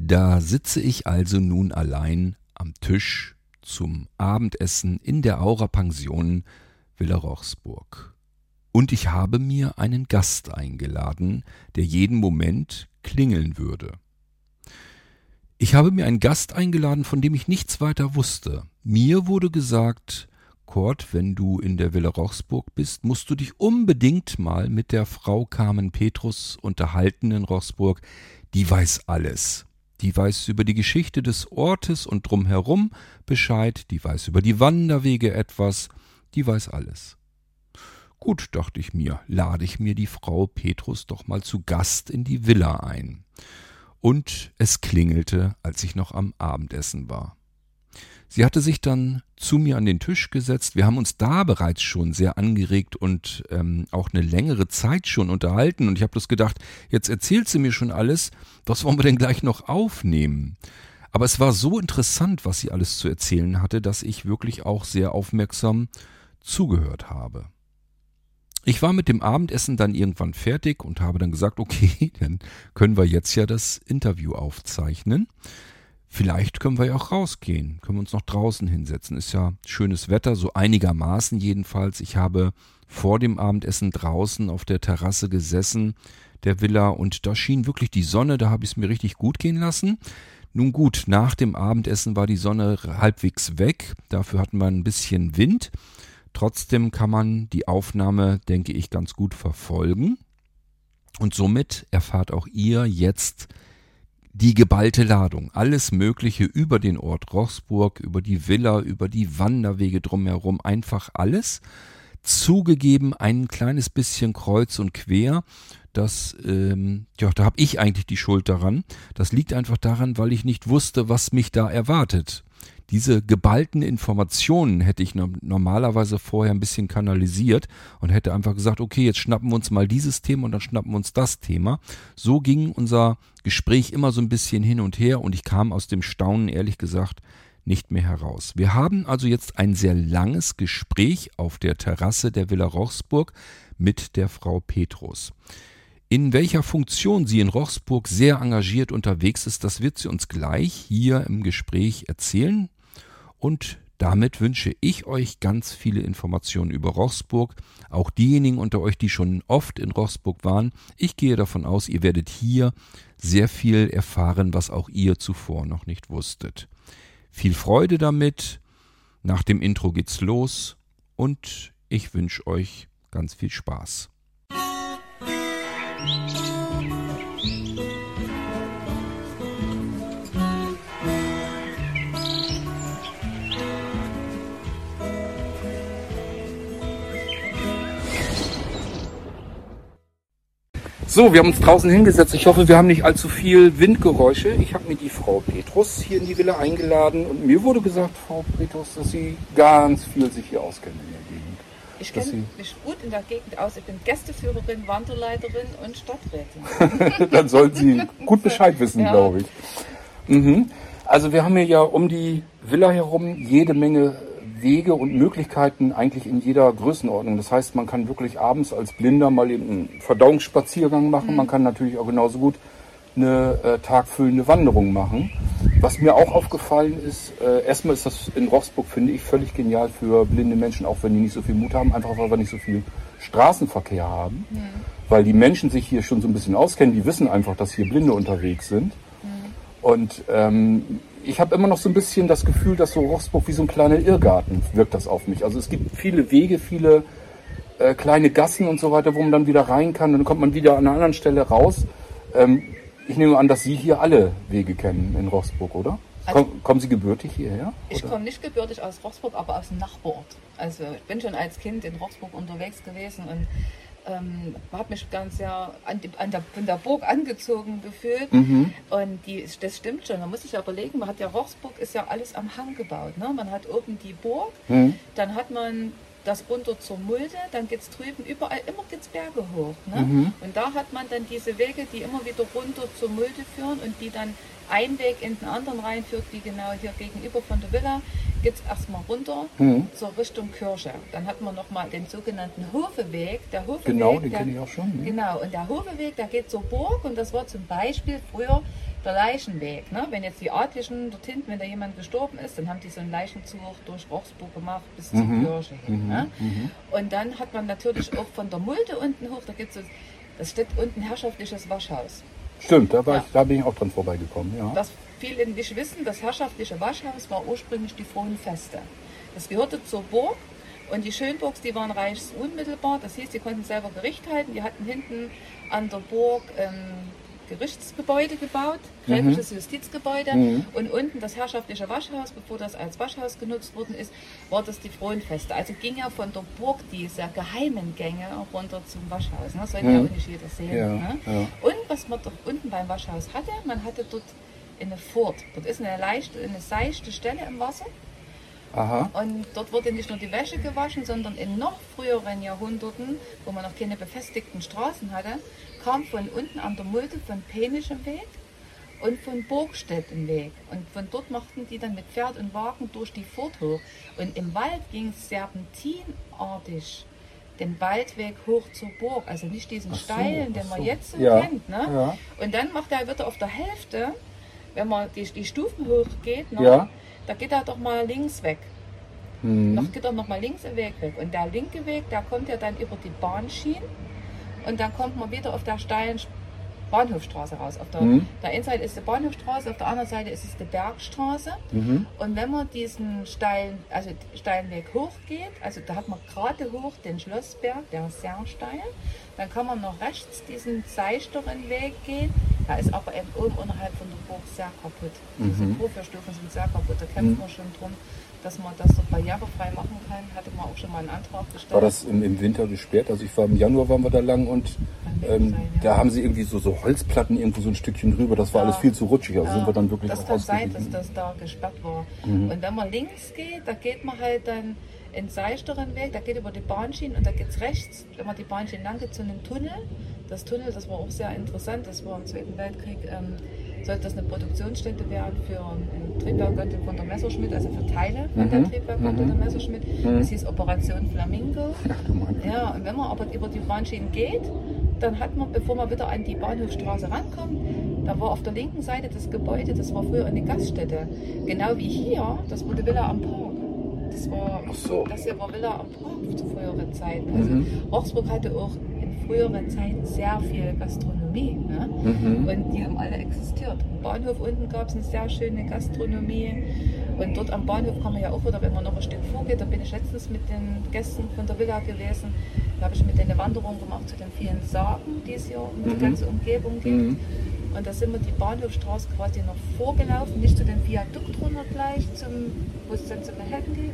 Da sitze ich also nun allein am Tisch zum Abendessen in der Aura-Pension Villa Rochsburg. Und ich habe mir einen Gast eingeladen, der jeden Moment klingeln würde. Ich habe mir einen Gast eingeladen, von dem ich nichts weiter wusste. Mir wurde gesagt, Kurt, wenn du in der Villa Rochsburg bist, musst du dich unbedingt mal mit der Frau Carmen Petrus unterhalten in Rochsburg. Die weiß alles. Die weiß über die Geschichte des Ortes und drumherum Bescheid. Die weiß über die Wanderwege etwas. Die weiß alles. Gut, dachte ich mir, lade ich mir die Frau Petrus doch mal zu Gast in die Villa ein. Und es klingelte, als ich noch am Abendessen war. Sie hatte sich dann zu mir an den Tisch gesetzt. Wir haben uns da bereits schon sehr angeregt und auch eine längere Zeit schon unterhalten. Und ich habe das gedacht, jetzt erzählt sie mir schon alles, was wollen wir denn gleich noch aufnehmen? Aber es war so interessant, was sie alles zu erzählen hatte, dass ich wirklich auch sehr aufmerksam zugehört habe. Ich war mit dem Abendessen dann irgendwann fertig und habe dann gesagt, okay, dann können wir jetzt ja das Interview aufzeichnen. Vielleicht können wir ja auch rausgehen, können wir uns noch draußen hinsetzen. Ist ja schönes Wetter, so einigermaßen jedenfalls. Ich habe vor dem Abendessen draußen auf der Terrasse gesessen, der Villa, und da schien wirklich die Sonne, da habe ich es mir richtig gut gehen lassen. Nun gut, nach dem Abendessen war die Sonne halbwegs weg, dafür hatten wir ein bisschen Wind. Trotzdem kann man die Aufnahme, denke ich, ganz gut verfolgen. Und somit erfahrt auch ihr jetzt die geballte Ladung. Alles Mögliche über den Ort Rochsburg, über die Villa, über die Wanderwege drumherum. Einfach alles. Zugegeben ein kleines bisschen kreuz und quer. Das, da habe ich eigentlich die Schuld daran. Das liegt einfach daran, weil ich nicht wusste, was mich da erwartet. Diese geballten Informationen hätte ich normalerweise vorher ein bisschen kanalisiert und hätte einfach gesagt, okay, jetzt schnappen wir uns mal dieses Thema und dann schnappen wir uns das Thema. So ging unser Gespräch immer so ein bisschen hin und her und ich kam aus dem Staunen, ehrlich gesagt, nicht mehr heraus. Wir haben also jetzt ein sehr langes Gespräch auf der Terrasse der Villa Rochsburg mit der Frau Petrus. In welcher Funktion sie in Rochsburg sehr engagiert unterwegs ist, das wird sie uns gleich hier im Gespräch erzählen. Und damit wünsche ich euch ganz viele Informationen über Rochsburg. Auch diejenigen unter euch, die schon oft in Rochsburg waren. Ich gehe davon aus, ihr werdet hier sehr viel erfahren, was auch ihr zuvor noch nicht wusstet. Viel Freude damit. Nach dem Intro geht's los und ich wünsche euch ganz viel Spaß. So, wir haben uns draußen hingesetzt. Ich hoffe, wir haben nicht allzu viel Windgeräusche. Ich habe mir die Frau Petrus hier in die Villa eingeladen und mir wurde gesagt, Frau Petrus, dass Sie ganz viel sich hier auskennen in der Gegend. Ich kenne mich gut in der Gegend aus. Ich bin Gästeführerin, Wanderleiterin und Stadträtin. Dann sollten Sie gut Bescheid wissen, ja. Glaube ich. Mhm. Also wir haben hier ja um die Villa herum jede Menge Wege und Möglichkeiten eigentlich in jeder Größenordnung. Das heißt, man kann wirklich abends als Blinder mal eben einen Verdauungsspaziergang machen. Man kann natürlich auch genauso gut eine tagfüllende Wanderung machen. Was mir auch aufgefallen ist, erstmal ist das in Rochsburg, finde ich, völlig genial für blinde Menschen, auch wenn die nicht so viel Mut haben, einfach weil wir nicht so viel Straßenverkehr haben. Weil die Menschen sich hier schon so ein bisschen auskennen, die wissen einfach, dass hier Blinde unterwegs sind. Und ich habe immer noch so ein bisschen das Gefühl, dass so Rochsburg wie so ein kleiner Irrgarten wirkt das auf mich. Also es gibt viele Wege, viele kleine Gassen und so weiter, wo man dann wieder rein kann. Und dann kommt man wieder an einer anderen Stelle raus. Ich nehme an, dass Sie hier alle Wege kennen in Rochsburg, oder? Also, kommen Sie gebürtig hierher? Ich komme nicht gebürtig aus Rochsburg, aber aus dem Nachbarort. Also ich bin schon als Kind in Rochsburg unterwegs gewesen und habe mich ganz ja von der Burg angezogen gefühlt. Und das stimmt schon. Man muss sich ja überlegen, Rochsburg ist ja alles am Hang gebaut. Ne? Man hat oben die Burg, dann hat man das runter zur Mulde, dann geht es drüben überall, immer geht's Berge hoch. Ne? Und da hat man dann diese Wege, die immer wieder runter zur Mulde führen und die dann ein Weg in den anderen reinführt, wie genau hier gegenüber von der Villa, geht es erstmal runter zur Richtung Kirche. Dann hat man nochmal den sogenannten Hofeweg. Der Hofeweg, genau, den kenne ich auch schon. Genau, und der Hofeweg, der geht zur Burg und das war zum Beispiel früher der Leichenweg. Ne? Wenn jetzt die Adligen dort hinten, wenn da jemand gestorben ist, dann haben die so einen Leichenzug durch Rochsburg gemacht bis zur Kirche hin. Ne? Und dann hat man natürlich auch von der Mulde unten hoch, das steht unten herrschaftliches Waschhaus. Stimmt, da bin ich auch dran vorbeigekommen. Ja. Das viele nicht wissen, das herrschaftliche Waschhaus war ursprünglich die Frohenfeste. Das gehörte zur Burg und die Schönburgs, die waren reichsunmittelbar. Das hieß, die konnten selber Gericht halten. Die hatten hinten an der Burg Gerichtsgebäude gebaut, gräfliches Justizgebäude und unten das herrschaftliche Waschhaus, bevor das als Waschhaus genutzt worden ist, war das die Frohenfeste. Also ging ja von der Burg diese geheimen Gänge runter zum Waschhaus. Ne? Das sollte ja auch nicht jeder sehen. Ja, ne? ja. Und was man dort unten beim Waschhaus hatte, man hatte dort eine Furt. Dort ist eine seichte Stelle im Wasser. Aha. Und dort wurde nicht nur die Wäsche gewaschen, sondern in noch früheren Jahrhunderten, wo man noch keine befestigten Straßen hatte, kam von unten an der Mulde von Penischem Weg und von Burgstedt im Weg. Und von dort machten die dann mit Pferd und Wagen durch die Furt hoch. Und im Wald ging es serpentinartig den Waldweg hoch zur Burg. Also nicht diesen steilen, den man jetzt so kennt. Ne? Ja. Und dann macht er wieder auf der Hälfte, wenn man die Stufen hochgeht, ne? Da geht er doch mal links weg. Noch geht er noch mal links im Weg weg. Und der linke Weg, der kommt ja dann über die Bahnschienen. Und dann kommt man wieder auf der steilen Bahnhofstraße raus. Auf der einen Seite ist die Bahnhofstraße, auf der anderen Seite ist es die Bergstraße. Und wenn man diesen steilen Weg hochgeht, also da hat man gerade hoch den Schlossberg, der ist sehr steil, dann kann man nach rechts diesen seichteren Weg gehen. Da ist aber eben oben unterhalb von der Burg sehr kaputt. Diese Vorführstufen sind sehr kaputt. Da kämpft man schon drum, dass man das so barrierefrei machen kann. Hatte man auch schon mal einen Antrag gestellt. War das im Winter gesperrt? Also im Januar waren wir da lang und da haben sie irgendwie so Holzplatten irgendwo so ein Stückchen drüber. Das war alles viel zu rutschig. Also sind wir dann wirklich das auch kann sein, dass das da gesperrt war. Und wenn man links geht, da geht man halt dann einen seichteren Weg, da geht über die Bahnschienen und da geht es rechts, wenn man die Bahnschienen lang geht, zu einem Tunnel. Das Tunnel, das war auch sehr interessant, das war im Zweiten Weltkrieg, sollte das eine Produktionsstätte werden für ein Triebwerk von der Messerschmitt, also für Teile von der Triebwerk der Messerschmitt. Das hieß Operation Flamingo. Ja, und wenn man aber über die Bahnschienen geht, dann hat man, bevor man wieder an die Bahnhofstraße rankommt, da war auf der linken Seite das Gebäude, das war früher eine Gaststätte. Genau wie hier, das wurde Villa am Park. Das hier war Villa am Park zu früheren Zeiten. Also Rochsburg hatte auch in früheren Zeiten sehr viel Gastronomie. Ne? Und die haben alle existiert. Am Bahnhof unten gab es eine sehr schöne Gastronomie. Und dort am Bahnhof kann man ja auch wieder, wenn man noch ein Stück vorgeht, da bin ich letztens mit den Gästen von der Villa gewesen. Da habe ich mit denen eine Wanderung gemacht zu den vielen Sagen, die es hier um die ganze Umgebung gibt. Und da sind wir die Bahnhofstraße quasi noch vorgelaufen, nicht zu dem Viadukt runter gleich, wo es dann zu Manhattan geht.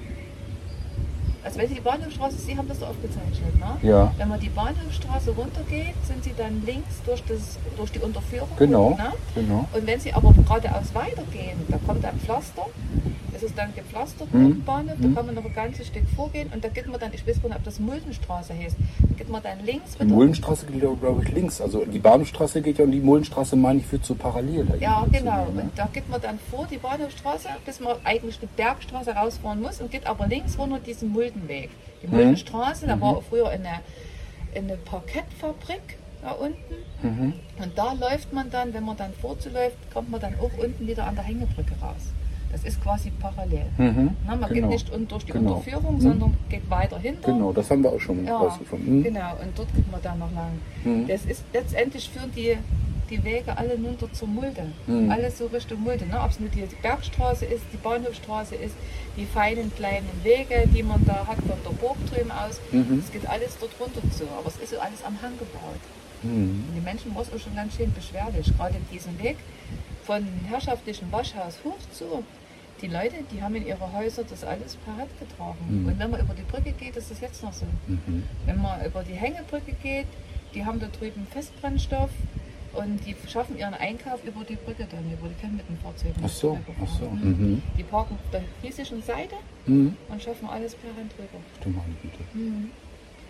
Also wenn Sie die Bahnhofstraße, Sie haben das da aufgezeichnet, ne? Ja. Wenn man die Bahnhofstraße runtergeht, sind Sie dann links durch die Unterführung. Genau, ne? genau. Und wenn Sie aber geradeaus weitergehen, da kommt ein Pflaster, das ist dann gepflastert am Bahnhof, da kann man noch ein ganzes Stück vorgehen und da geht man dann, ich weiß gar nicht, ob das Muldenstraße heißt, da geht man dann links. Die Muldenstraße geht, glaube ich, links. Also die Bahnhofstraße geht ja und die Muldenstraße, meine ich, führt so parallel. Ja, genau. Und da geht man dann vor die Bahnhofstraße, bis man eigentlich die Bergstraße rausfahren muss und geht aber links runter diesen Muldenweg. Die Muldenstraße, da war auch früher eine Parkettfabrik da unten. Und da läuft man dann, wenn man dann vorzuläuft, kommt man dann auch unten wieder an der Hängebrücke raus. Das ist quasi parallel. Man geht nicht durch die Unterführung, sondern geht weiter hinter. Genau, das haben wir auch schon rausgefunden. Genau, und dort geht man dann noch lang. Das ist, letztendlich führen die Wege alle runter zur Mulde. Alles so Richtung Mulde. Ne? Ob es nur die Bergstraße ist, die Bahnhofstraße ist, die feinen kleinen Wege, die man da hat von der Burg drüben aus. Es geht alles dort runter zu. Aber es ist so alles am Hang gebaut. Und die Menschen war es auch schon ganz schön beschwerlich. Gerade diesen Weg von herrschaftlichen Waschhaus hoch zu. Die Leute, die haben in ihre Häuser das alles per Hand getragen. Und wenn man über die Brücke geht, ist das jetzt noch so. Wenn man über die Hängebrücke geht, die haben da drüben Festbrennstoff und die schaffen ihren Einkauf über die Brücke dann, über die können mit den Fahrzeugen. Ach so. Die parken auf der hiesischen Seite und schaffen alles per Hand drüber. Du meine Güte.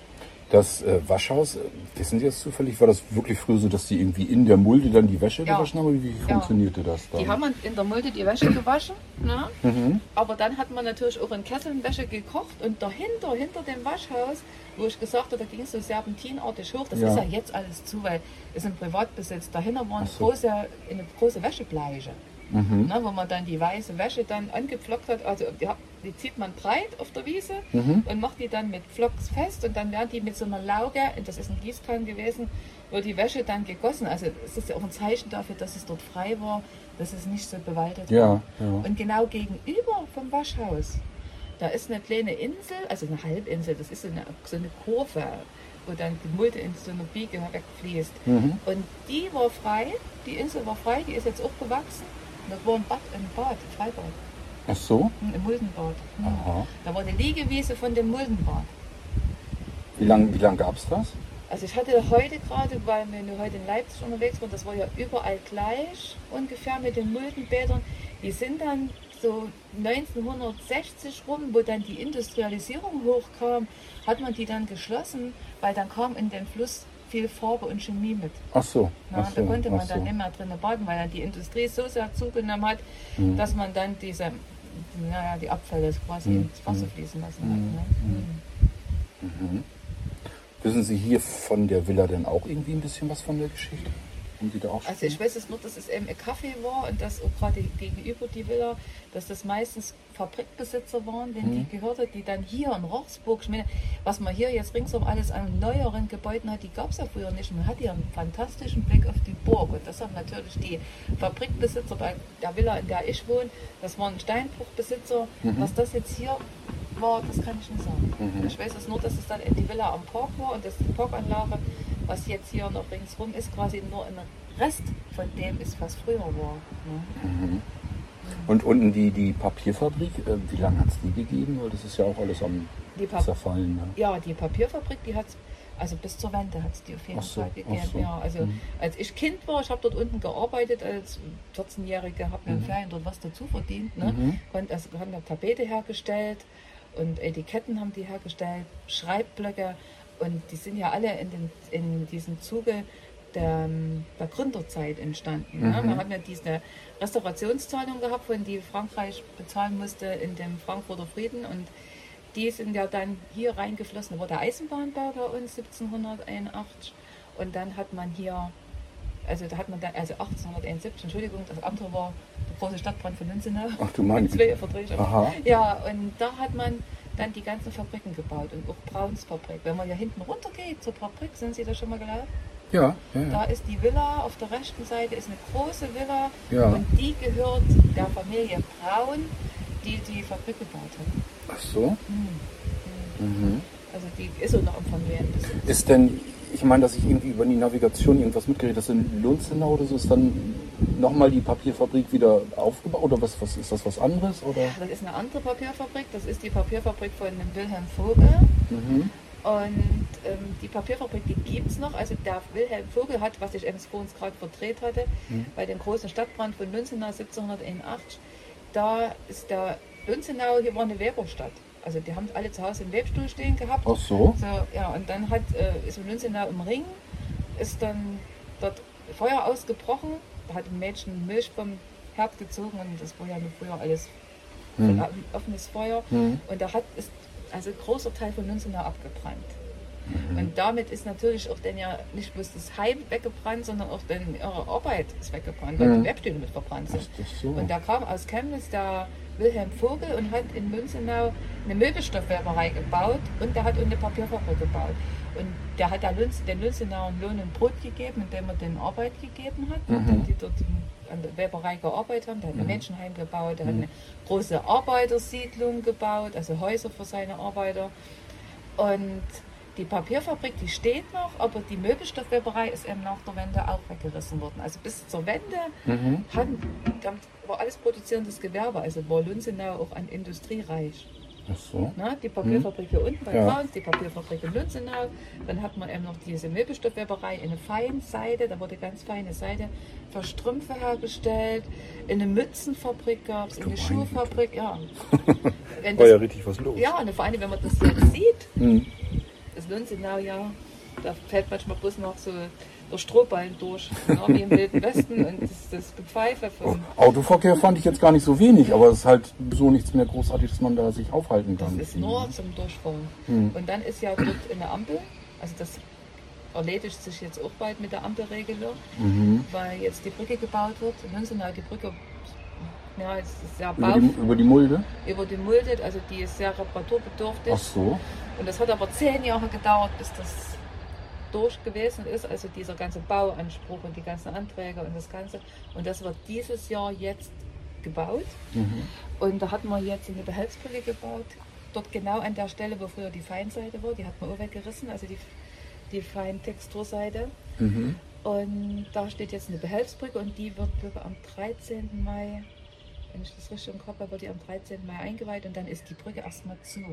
Das Waschhaus, wissen Sie jetzt zufällig, war das wirklich früher so, dass die irgendwie in der Mulde dann die Wäsche gewaschen haben? Wie funktionierte das dann? Die haben in der Mulde die Wäsche gewaschen, ne? Aber dann hat man natürlich auch in Kesseln Wäsche gekocht und dahinter, hinter dem Waschhaus, wo ich gesagt habe, da ging es so serpentinartig hoch, das ist ja jetzt alles zu, weil es ein Privatbesitz. Dahinter war eine große Wäschebleiche. Ne, wo man dann die weiße Wäsche dann angepflockt hat, also die zieht man breit auf der Wiese und macht die dann mit Pflocks fest und dann werden die mit so einer Lauge, das ist ein Gießkann gewesen, wird die Wäsche dann gegossen. Also es ist ja auch ein Zeichen dafür, dass es dort frei war, dass es nicht so bewaldet war. Ja. Und genau gegenüber vom Waschhaus, da ist eine kleine Insel, also eine Halbinsel, das ist so eine Kurve, wo dann die Mulde in so einer Biege wegfließt. Und die war frei, die Insel war frei, die ist jetzt auch gewachsen. Das war ein Freibad. Ach so? Ein Muldenbad. Aha. Da war eine Liegewiese von dem Muldenbad. Wie lang gab es das? Also ich hatte heute gerade, weil wir heute in Leipzig unterwegs waren, das war ja überall gleich ungefähr mit den Muldenbädern. Die sind dann so 1960 rum, wo dann die Industrialisierung hochkam, hat man die dann geschlossen, weil dann kam in den Fluss viel Farbe und Chemie mit. Ach so. Da konnte man dann nicht mehr drinnen baden, weil dann die Industrie so sehr zugenommen hat, dass man dann die Abfälle quasi ins Wasser fließen lassen hat. Ne? Wissen Sie hier von der Villa denn auch irgendwie ein bisschen was von der Geschichte? Also ich weiß es nur, dass es eben ein Café war und dass auch gerade gegenüber die Villa, dass das meistens Fabrikbesitzer waren, denen die gehört hat, die dann hier in Rochsburg, ich meine, was man hier jetzt ringsum alles an neueren Gebäuden hat, die gab es ja früher nicht. Man hat hier einen fantastischen Blick auf die Burg und das haben natürlich die Fabrikbesitzer bei der Villa, in der ich wohne, das waren Steinbruchbesitzer. Was das jetzt hier war, das kann ich nicht sagen. Ich weiß es nur, dass es dann in die Villa am Park war und dass die Parkanlage, was jetzt hier noch ringsrum ist, quasi nur ein Rest von dem ist, was früher war. Ne? Und unten die Papierfabrik, wie lange hat es die gegeben? Weil das ist ja auch alles am Zerfallen. Ne? Ja, die Papierfabrik, die hat es, also bis zur Wende hat es die auf jeden Fall gegeben. So. Ja, also als ich Kind war, ich habe dort unten gearbeitet als 14-Jährige, habe mir in Ferien dort was dazu verdient. Ne? Haben da Tapete hergestellt und Etiketten haben die hergestellt, Schreibblöcke. Und die sind ja alle in diesem Zuge der Gründerzeit entstanden. Ne? Man hat ja diese Restaurationszahlung gehabt, von die Frankreich bezahlen musste in dem Frankfurter Frieden. Und die sind ja dann hier reingeflossen. Da war der Eisenbahnbau bei uns 1781. Und dann hat man hier, also 1871, Entschuldigung, das andere war der große Stadtbrand von Nünzenau. Ach du meinst. Aha. Ja, und da hat man dann die ganzen Fabriken gebaut und auch Braunsfabrik. Wenn man hier hinten runter geht zur Fabrik, sind Sie da schon mal gelaufen? Ja. Da ist die Villa, auf der rechten Seite ist eine große Villa und die gehört der Familie Braun, die die Fabrik gebaut hat. Ach so? Also die ist auch noch im Familienbesitz. Ist denn, ich meine, dass ich irgendwie über die Navigation irgendwas mitgekriegt habe, dass in Lunzenau oder so ist dann nochmal die Papierfabrik wieder aufgebaut oder was ist das, was anderes? Oder? Das ist eine andere Papierfabrik, das ist die Papierfabrik von dem Wilhelm Vogel. Und die Papierfabrik, die gibt es noch. Also der Wilhelm Vogel hat, was ich vorhin gerade verdreht hatte, bei dem großen Stadtbrand von Lunzenau 1781, da ist der Lunzenau, hier war eine Weberstadt. Also die haben alle zu Hause einen Webstuhl stehen gehabt. Ach so? Ja, und dann ist in Lunzenau im Ring, ist dann dort Feuer ausgebrochen. Da hat ein Mädchen Milch vom Herd gezogen und das war ja früher alles offenes Feuer. Und da ist also ein großer Teil von Lunzenau abgebrannt. Und damit ist natürlich auch dann ja nicht bloß das Heim weggebrannt, sondern auch dann ihre Arbeit ist weggebrannt, weil die Webstühle mit verbrannt sind. So. Und da kam aus Chemnitz der Wilhelm Vogel und hat in Lunzenau eine Möbelstoffweberei gebaut und der hat eine Papierfabrik gebaut. Und der hat den Lunzenauern Lohn und Brot gegeben, indem er denen Arbeit gegeben hat, die dort an der Weberei gearbeitet haben. Der hat ein Mädchenheim gebaut, der hat eine große Arbeitersiedlung gebaut, also Häuser für seine Arbeiter. Und die Papierfabrik, die steht noch, aber die Möbelstoffweberei ist eben nach der Wende auch weggerissen worden. Also bis zur Wende war alles produzierendes Gewerbe, also war Lunzenau auch an Industrie reich. Ach so. Na, die Papierfabrik hier unten bei Brauns, die Papierfabrik in Lunzenau. Dann hat man eben noch diese Möbelstoffweberei in eine Feinseide, da wurde ganz feine Seide für Strümpfe hergestellt. In eine Mützenfabrik gab es, in eine Schuhfabrik, ja. War ja richtig was los. Ja, und vor allem, wenn man das jetzt sieht, das Lunzenau, ja, da fällt manchmal bloß noch so der Strohballen durch, ne, wie im Wilden Westen und das Gepfeife von... Autoverkehr fand ich jetzt gar nicht so wenig, aber es ist halt so nichts mehr großartig, dass man da sich aufhalten kann. Das ist nur zum Durchfahren. Und dann ist ja dort eine Ampel, also das erledigt sich jetzt auch bald mit der Ampelregelung, weil jetzt die Brücke gebaut wird. In Lunzenau die Brücke, ja, es ist sehr über die Mulde? Über die Mulde, also die ist sehr reparaturbedürftig. Ach so. Und das hat aber 10 Jahre gedauert, bis das durch gewesen ist, also dieser ganze Bauanspruch und die ganzen Anträge und das Ganze. Und das wird dieses Jahr jetzt gebaut. Und da hat man jetzt eine Behelfsbrücke gebaut, dort genau an der Stelle, wo früher die Feinseite war, die hat man auch weggerissen, also die Feintexturseite. Und da steht jetzt eine Behelfsbrücke und die wird, glaube ich, am 13. Mai, wenn ich das richtig im Kopf habe, wird die am 13. Mai eingeweiht und dann ist die Brücke erstmal zu.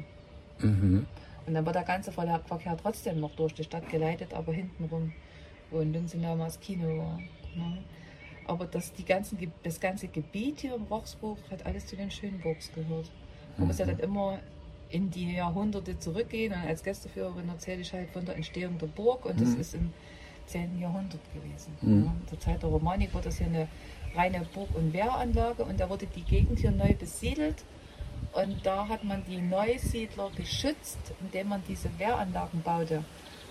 Und dann wird der ganze Verkehr trotzdem noch durch die Stadt geleitet, aber hintenrum, wo in Lunzenau mal das Kino war. Ne? Aber das ganze Gebiet hier im Rochsburg hat alles zu den Schönburgs gehört. Man muss ja dann immer in die Jahrhunderte zurückgehen und als Gästeführerin erzähle ich halt von der Entstehung der Burg und das ist im 10. Jahrhundert gewesen. Ja, zur Zeit der Romanik war das hier eine reine Burg- und Wehranlage und da wurde die Gegend hier neu besiedelt. Und da hat man die Neusiedler geschützt, indem man diese Wehranlagen baute.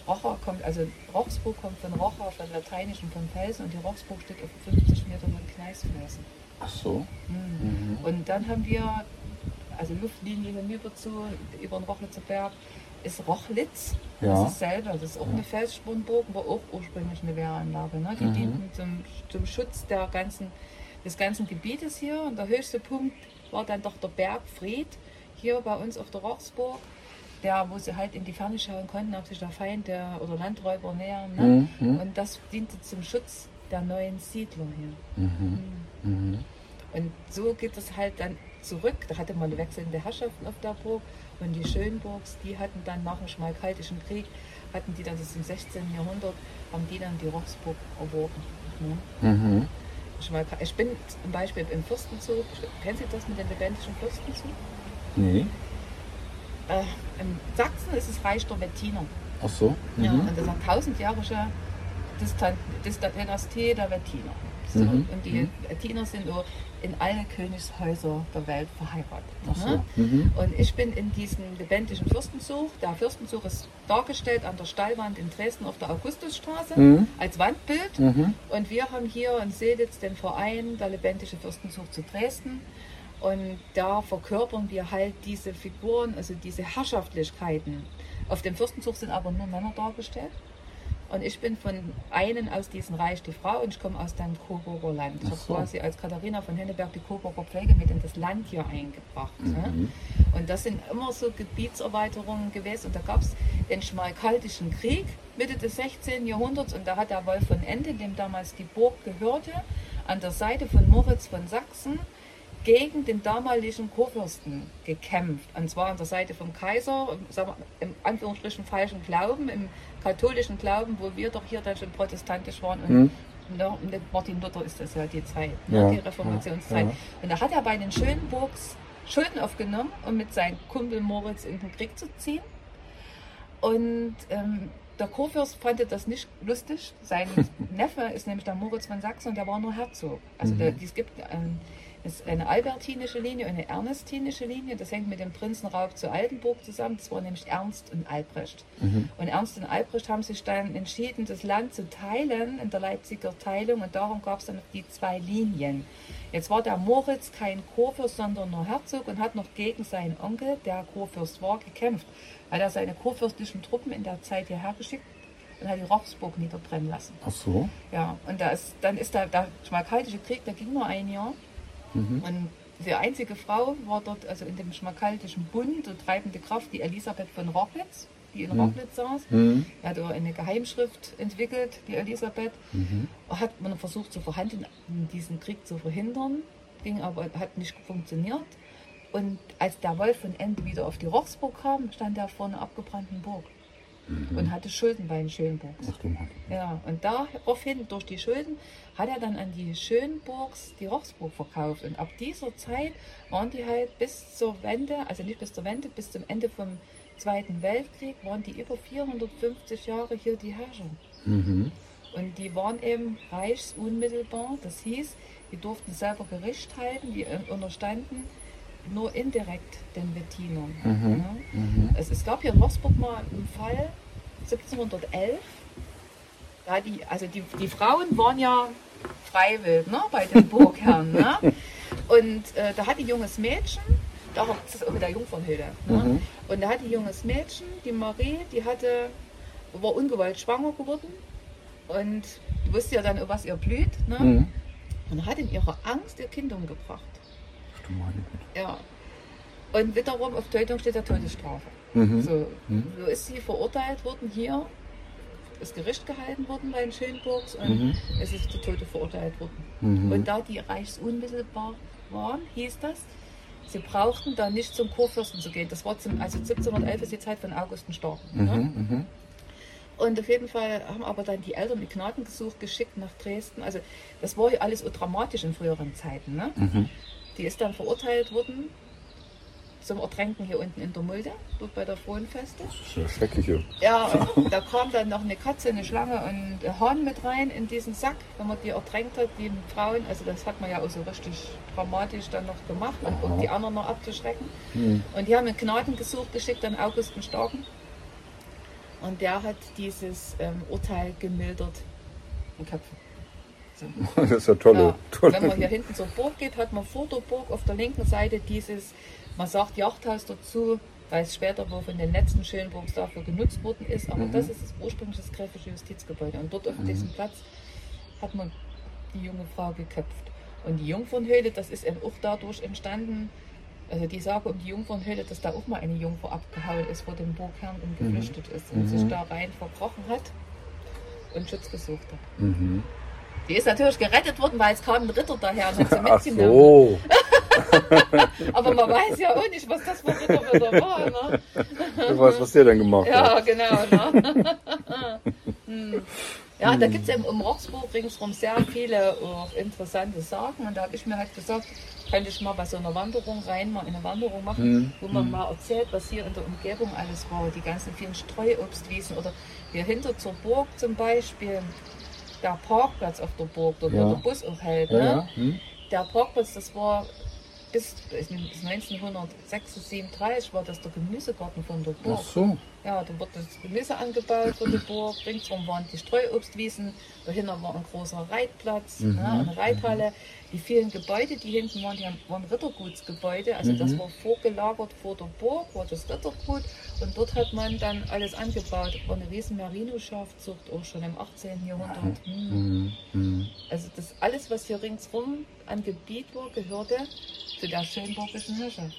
Rochsburg kommt von Rocha, von Lateinisch und von Felsen und die Rochsburg steht auf 50 Meter von Gneisfelsen. Ach so. Und dann haben wir, also Luftlinie hinüber über den Rochlitzer Berg, ist Rochlitz. Ja. Das ist selber, das ist auch eine Felsspornburg, war auch ursprünglich eine Wehranlage. Ne? Die dienten zum Schutz des ganzen Gebietes hier. Und der höchste Punkt war dann doch der Berg Fried, hier bei uns auf der Rochsburg, wo sie halt in die Ferne schauen konnten, ob sich der Feind oder Landräuber nähern. Ne? Und das diente zum Schutz der neuen Siedler hier. Und so geht es halt dann zurück. Da hatte man eine wechselnde Herrschaften auf der Burg und die Schönburgs, die hatten dann nach dem Schmalkaldischen Krieg, hatten die dann das im 16. Jahrhundert, haben die dann die Rochsburg erworben. Ne? Ich bin zum Beispiel im Fürstenzug, kennen Sie das mit dem lebendigen Fürstenzug? Nee. In Sachsen ist es Reich der Wettiner. Ach so. Ja, und das ist eine 1000-jährige Dynastie der Wettiner. So, und die Wettiner sind auch in alle Königshäuser der Welt verheiratet. Ach so. Ne? Und ich bin in diesem lebendigen Fürstenzug. Der Fürstenzug ist dargestellt an der Stallwand in Dresden auf der Augustusstraße als Wandbild. Und wir haben hier in Seelitz den Verein der lebendige Fürstenzug zu Dresden. Und da verkörpern wir halt diese Figuren, also diese Herrschaftlichkeiten. Auf dem Fürstenzug sind aber nur Männer dargestellt. Und ich bin von einem aus diesem Reich die Frau und ich komme aus dem Coburger Land. Ich habe quasi als Katharina von Henneberg die Coburger Pflege mit in das Land hier eingebracht. Ne? Und das sind immer so Gebietserweiterungen gewesen. Und da gab es den Schmalkaldischen Krieg Mitte des 16. Jahrhunderts. Und da hat der Wolf von Ende, dem damals die Burg gehörte, an der Seite von Moritz von Sachsen gegen den damaligen Kurfürsten gekämpft. Und zwar an der Seite vom Kaiser, im Anführungsstrichen falschen Glauben, im katholischen Glauben, wo wir doch hier dann schon protestantisch waren. Und mit Martin Luther ist das ja die Zeit, die Reformationszeit. Und da hat er bei den Schönburgs Schulden aufgenommen, um mit seinem Kumpel Moritz in den Krieg zu ziehen. Und der Kurfürst fand das nicht lustig. Sein Neffe ist nämlich der Moritz von Sachsen und der war nur Herzog. Also es gibt ist eine albertinische Linie und eine ernestinische Linie. Das hängt mit dem Prinzenraub zu Altenburg zusammen. Das waren nämlich Ernst und Albrecht. Und Ernst und Albrecht haben sich dann entschieden, das Land zu teilen in der Leipziger Teilung. Und darum gab es dann die 2 Linien. Jetzt war der Moritz kein Kurfürst, sondern nur Herzog und hat noch gegen seinen Onkel, der Kurfürst war, gekämpft. Hat er seine kurfürstlichen Truppen in der Zeit hierher geschickt und hat die Rochsburg niederbrennen lassen. Ach so. Ja, und dann ist der Schmalkaldische Krieg, der ging nur ein Jahr. Und die einzige Frau war dort, also in dem Schmalkaldischen Bund, die treibende Kraft, die Elisabeth von Rochlitz, die in Rochlitz saß. Die hat eine Geheimschrift entwickelt, die Elisabeth. Hat man versucht zu verhandeln, diesen Krieg zu verhindern, hat nicht funktioniert. Und als der Wolf von Ende wieder auf die Rochsburg kam, stand er vor einer abgebrannten Burg. Und hatte Schulden bei den Schönburgs. Ja, und daraufhin, durch die Schulden, hat er dann an die Schönburgs die Rochsburg verkauft. Und ab dieser Zeit waren die halt bis zur Wende, also nicht bis zur Wende, bis zum Ende vom Zweiten Weltkrieg waren die über 450 Jahre hier die Herrscher. Und die waren eben reichsunmittelbar. Das hieß, die durften selber Gericht halten, die unterstanden nur indirekt den Wettinern. Es gab hier in Roxburgh mal einen Fall, 1711. Da die Frauen waren ja freiwillig, ne, bei den Burgherren. Ne? Und da hat ein junges Mädchen, das ist auch mit der Jungfernhöhle. Ne? Und da hat ein junges Mädchen, die Marie, war ungewollt schwanger geworden. Und die wusste ja dann, was ihr blüht. Ne? Und hat in ihrer Angst ihr Kind umgebracht. Ach du meine Güte. Ja. Und wiederum auf Tötung steht der Todesstrafe. So ist sie verurteilt worden hier. Ist Gericht gehalten worden bei den Schönburgs und es ist zu Tode verurteilt worden. Und da die reichsunmittelbar waren, hieß das, sie brauchten da nicht zum Kurfürsten zu gehen. Das war 1711 ist die Zeit von August den Starken. Und auf jeden Fall haben aber dann die Eltern die Gnadengesuch geschickt nach Dresden. Also das war ja alles so dramatisch in früheren Zeiten. Ne? Die ist dann verurteilt worden zum Ertränken hier unten in der Mulde, dort bei der Frohenfeste. Das ist eine schreckliche. Ja, da kam dann noch eine Katze, eine Schlange und ein Hahn mit rein in diesen Sack, wenn man die ertränkt hat, die Frauen. Also das hat man ja auch so richtig dramatisch dann noch gemacht, um die anderen noch abzuschrecken. Und die haben ein Gnadengesuch geschickt an August den Starken. Und der hat dieses Urteil gemildert in Köpfen. So. Das ist ja tolle. Wenn man hier hinten zur Burg geht, hat man vor der Burg auf der linken Seite dieses, man sagt Jachthaus dazu, weil es später wohl von den letzten Schönburgs dafür genutzt worden ist, aber das ist das ursprüngliche gräfische Justizgebäude. Und dort auf diesem Platz hat man die junge Frau geköpft. Und die Jungfernhöhle, das ist eben auch dadurch entstanden, also die Sage um die Jungfernhöhle, dass da auch mal eine Jungfer abgehauen ist vor dem Burgherrn und geflüchtet ist und sich da rein verkrochen hat und Schutz gesucht hat. Die ist natürlich gerettet worden, weil es kam ein Ritter daher und hat sie mitgenommen. So. Aber man weiß ja auch nicht, was das für Ritter wieder war. Ne? Du weißt, was der denn gemacht Ja, hat. genau. Ne? Ja, da gibt es eben um Roxburgh ringsherum sehr viele interessante Sachen. Und da habe ich mir halt gesagt, könnte ich mal bei so einer Wanderung mal eine Wanderung machen, wo man mal erzählt, was hier in der Umgebung alles war. Die ganzen vielen Streuobstwiesen oder hier hinter zur Burg zum Beispiel. Der Parkplatz auf der Burg, dort wo der Bus auch hält. Ne? Der Parkplatz, das war bis 1936 war das der Gemüsegarten von der Burg. Ach so. Ja, da wurde das Gemüse angebaut von der Burg, ringsherum waren die Streuobstwiesen, dahinter war ein großer Reitplatz, eine Reithalle. Die vielen Gebäude, die hinten waren, waren Rittergutsgebäude, also das war vorgelagert vor der Burg, war das Rittergut und dort hat man dann alles angebaut. War eine riesen Merino-Schafzucht, auch schon im 18. Jahrhundert. Also das alles, was hier ringsherum an Gebiet war, gehörte zu der schönburgischen Herrschaft.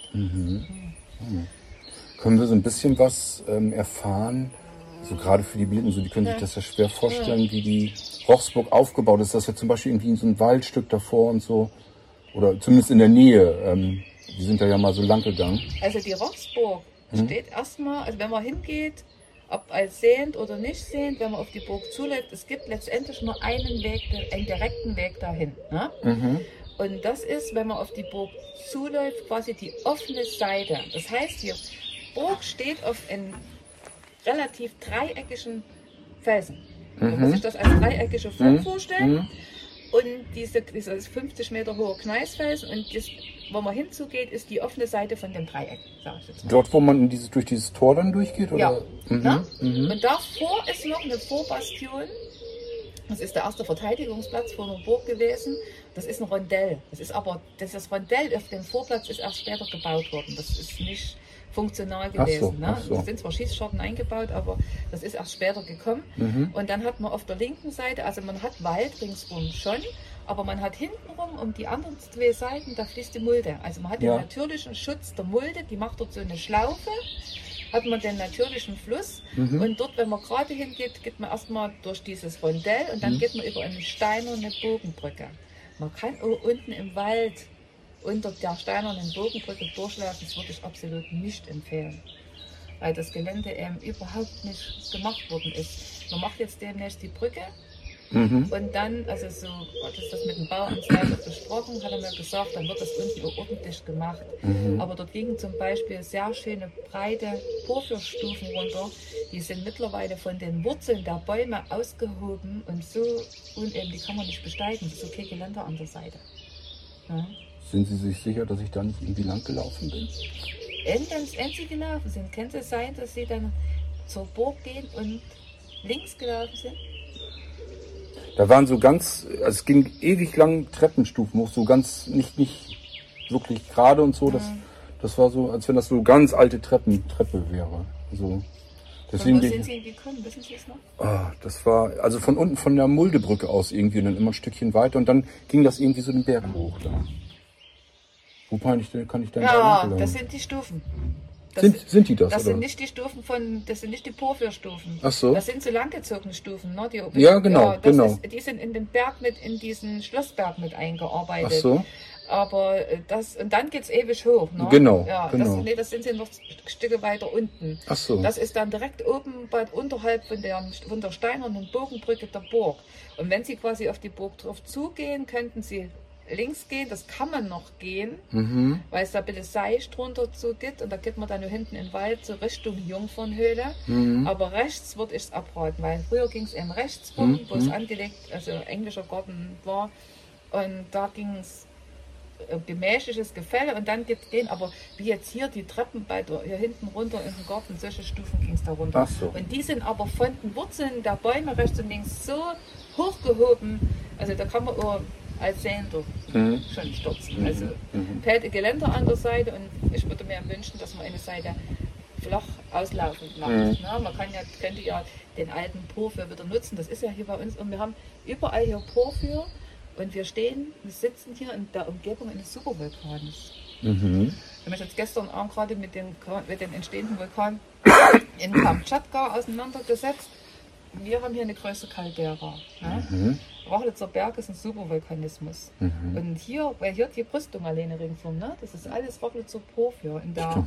Können wir so ein bisschen was erfahren, so gerade für die Blinden, so die können sich das ja schwer vorstellen, wie die Roxburgh aufgebaut ist. Das ist ja zum Beispiel irgendwie so ein Waldstück davor und so, oder zumindest in der Nähe. Die sind da ja mal so lang gegangen. Also die Roxburgh steht erstmal, also wenn man hingeht, ob als sehend oder nicht sehend, wenn man auf die Burg zuläuft, es gibt letztendlich nur einen Weg, einen direkten Weg dahin. Ne? Und das ist, wenn man auf die Burg zuläuft, quasi die offene Seite. Das heißt, die Burg steht auf einem relativ dreieckigen Felsen. Man muss sich das als dreieckige Form vorstellen. Und dieser 50 Meter hohe Gneisfelsen und das, wo man hinzugeht, ist die offene Seite von dem Dreieck. Sag ich jetzt mal. Dort, wo man durch dieses Tor dann durchgeht? Oder? Ja. Und davor ist noch eine Vorbastion. Das ist der erste Verteidigungsplatz vor der Burg gewesen. Das ist ein Rondell. Das Rondell auf dem Vorplatz ist erst später gebaut worden. Das ist nicht funktional gewesen. Ach so. Da sind zwar Schießscharten eingebaut, aber das ist erst später gekommen. Und dann hat man auf der linken Seite, also man hat Wald ringsrum schon, aber man hat hintenrum um die anderen zwei Seiten, da fließt die Mulde. Also man hat den natürlichen Schutz der Mulde, die macht dort so eine Schlaufe, hat man den natürlichen Fluss und dort, wenn man gerade hingeht, geht man erstmal durch dieses Rondell und dann geht man über eine steinerne Bogenbrücke. Man kann unten im Wald unter der steinernen Bogenbrücke durchlaufen, das würde ich absolut nicht empfehlen, weil das Gelände eben überhaupt nicht gemacht worden ist. Man macht jetzt demnächst die Brücke Und dann, also so, das mit dem Bauamtsleiter besprochen, hat er mir gesagt, dann wird das unten auch ordentlich gemacht. Aber dort liegen zum Beispiel sehr schöne breite Porphyrstufen runter. Die sind mittlerweile von den Wurzeln der Bäume ausgehoben und so uneben, die kann man nicht besteigen. Das ist okay Geländer an der Seite. Ja. Sind Sie sich sicher, dass ich da nicht irgendwie lang gelaufen bin? Wenn Sie gelaufen sind, könnte es sein, dass Sie dann zur Burg gehen und links gelaufen sind? Da waren so ganz, also es ging ewig lang Treppenstufen hoch, so ganz nicht wirklich gerade und so. Das war so, als wenn das so ganz alte Treppe wäre. So. Deswegen Und wo sind Sie gekommen? Wissen Sie es noch? Das war also von unten von der Muldebrücke aus irgendwie und dann immer ein Stückchen weiter und dann ging das irgendwie so den Berg hoch da. Wo kann ich denn Ja, da das sind die Stufen. Sind die das? Das oder? sind nicht die Stufen das sind nicht die Porphyrstufen. Ach so. Das sind so langgezogene Stufen, ne? Ja, genau, genau. Die sind in den Berg in diesen Schlossberg mit eingearbeitet. Ach so. Aber und dann geht's ewig hoch, ne? Genau, ja, genau. Das sind sie noch Stücke weiter unten. Ach so. Das ist dann direkt oben unterhalb von der steinernen Bogenbrücke der Burg. Und wenn Sie quasi auf die Burg drauf zugehen, könnten Sie links gehen, das kann man noch gehen, weil es da ein bisschen seicht runter so geht und da geht man dann nur hinten in den Wald, so Richtung Jungfernhöhle. Aber rechts würde ich es abraten, weil früher ging es eben rechts rum, wo es angelegt, also englischer Garten war und da ging es gemächliches Gefälle und dann geht es gehen, aber wie jetzt hier die Treppen hier hinten runter in den Garten, solche Stufen ging es da runter. Ach so. Und die sind aber von den Wurzeln der Bäume rechts und links so hochgehoben, also da kann man auch als Sehender schon stürzen. Also fällt ein Geländer an der Seite und ich würde mir wünschen, dass man eine Seite flach auslaufend macht. Na, man könnte ja den alten Porphyr wieder nutzen. Das ist ja hier bei uns und wir haben überall hier Porphyr und wir sitzen hier in der Umgebung eines Supervulkans. Ich habe mich jetzt gestern Abend gerade mit dem entstehenden Vulkan in Kamtschatka auseinandergesetzt. Wir haben hier eine größere Caldera. Ne? Rochlitzer Berg ist ein Supervulkanismus. Und hier, weil hier die Brüstung alleine ringsum, ne? Das ist alles Rochlitzer Porphyr. In der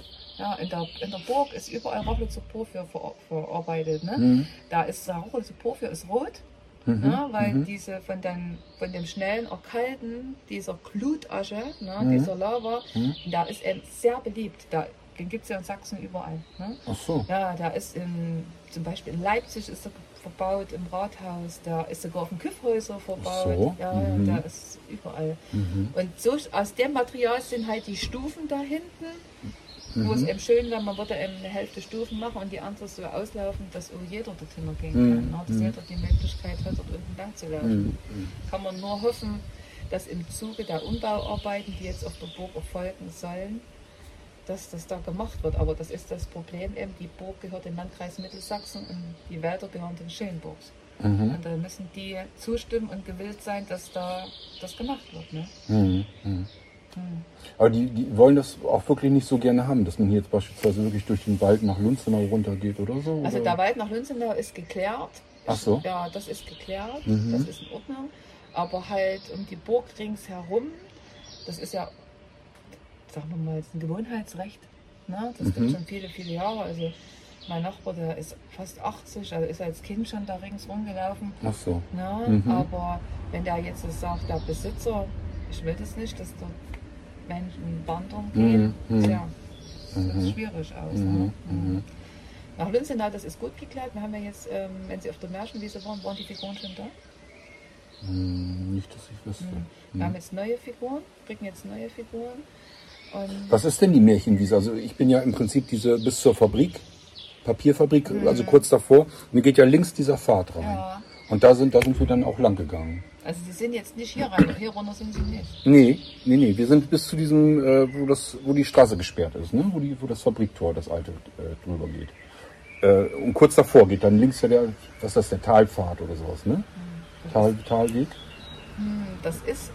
Burg ist überall Rochlitzer Porphyr verarbeitet. Ne? Da ist der Rochlitzer Porphyr ist rot, ne? Weil diese von dem schnellen Erkalten dieser Glutasche, ne? Dieser Lava, da ist eben sehr beliebt. Den gibt es ja in Sachsen überall. Ne? Ach so. Ja, da ist zum Beispiel in Leipzig ist er verbaut, im Rathaus, da ist sogar auf dem Kyffhäuser verbaut. So. Ja, da ist überall. Und so aus dem Material sind halt die Stufen da hinten, wo es eben schön wäre, man würde eben eine Hälfte Stufen machen und die andere so auslaufen, dass auch jeder dorthin noch gehen kann. Ne? Dass jeder die Möglichkeit hat, dort unten lang zu laufen. Kann man nur hoffen, dass im Zuge der Umbauarbeiten, die jetzt auf der Burg erfolgen sollen, dass das da gemacht wird. Aber das ist das Problem eben, die Burg gehört dem Landkreis Mittelsachsen und die Wälder gehören den Schönburgs. Und da müssen die zustimmen und gewillt sein, dass da das gemacht wird. Ne? Aber die wollen das auch wirklich nicht so gerne haben, dass man hier jetzt beispielsweise wirklich durch den Wald nach Lunzenau runtergeht oder so? Also oder? der Wald nach Lunzenau ist geklärt. Ach so. Ja, das ist geklärt, das ist in Ordnung. Aber halt um die Burg ringsherum, das ist ja, sagen wir mal, ein Gewohnheitsrecht. Ne? Das gibt schon viele, viele Jahre. Also mein Nachbar, der ist fast 80, also ist als Kind schon da ringsrum gelaufen. Ach so. Ne? Aber wenn der jetzt sagt, der Besitzer, ich will das nicht, dass dort Menschen wandern gehen, tja, das sieht schwierig aus. Ne? Nach Lunzenau, das ist gut geklärt. Wir haben ja jetzt, wenn Sie auf der Märchenwiese waren die Figuren schon da? Nicht, dass ich wüsste. Wir haben jetzt neue Figuren, kriegen jetzt neue Figuren. Und Was ist denn die Märchenwiese? Also ich bin ja im Prinzip bis zur Fabrik, Papierfabrik, also kurz davor. Und mir geht ja links dieser Pfad rein. Ja. Und da sind wir dann auch lang gegangen. Also Sie sind jetzt nicht hier rein, hier runter sind Sie nicht. Nee. Wir sind bis zu diesem, wo die Straße gesperrt ist, ne? Wo das Fabriktor, das alte, drüber geht. Und kurz davor geht dann links ja der Talpfad oder sowas, ne? Talweg. Das ist,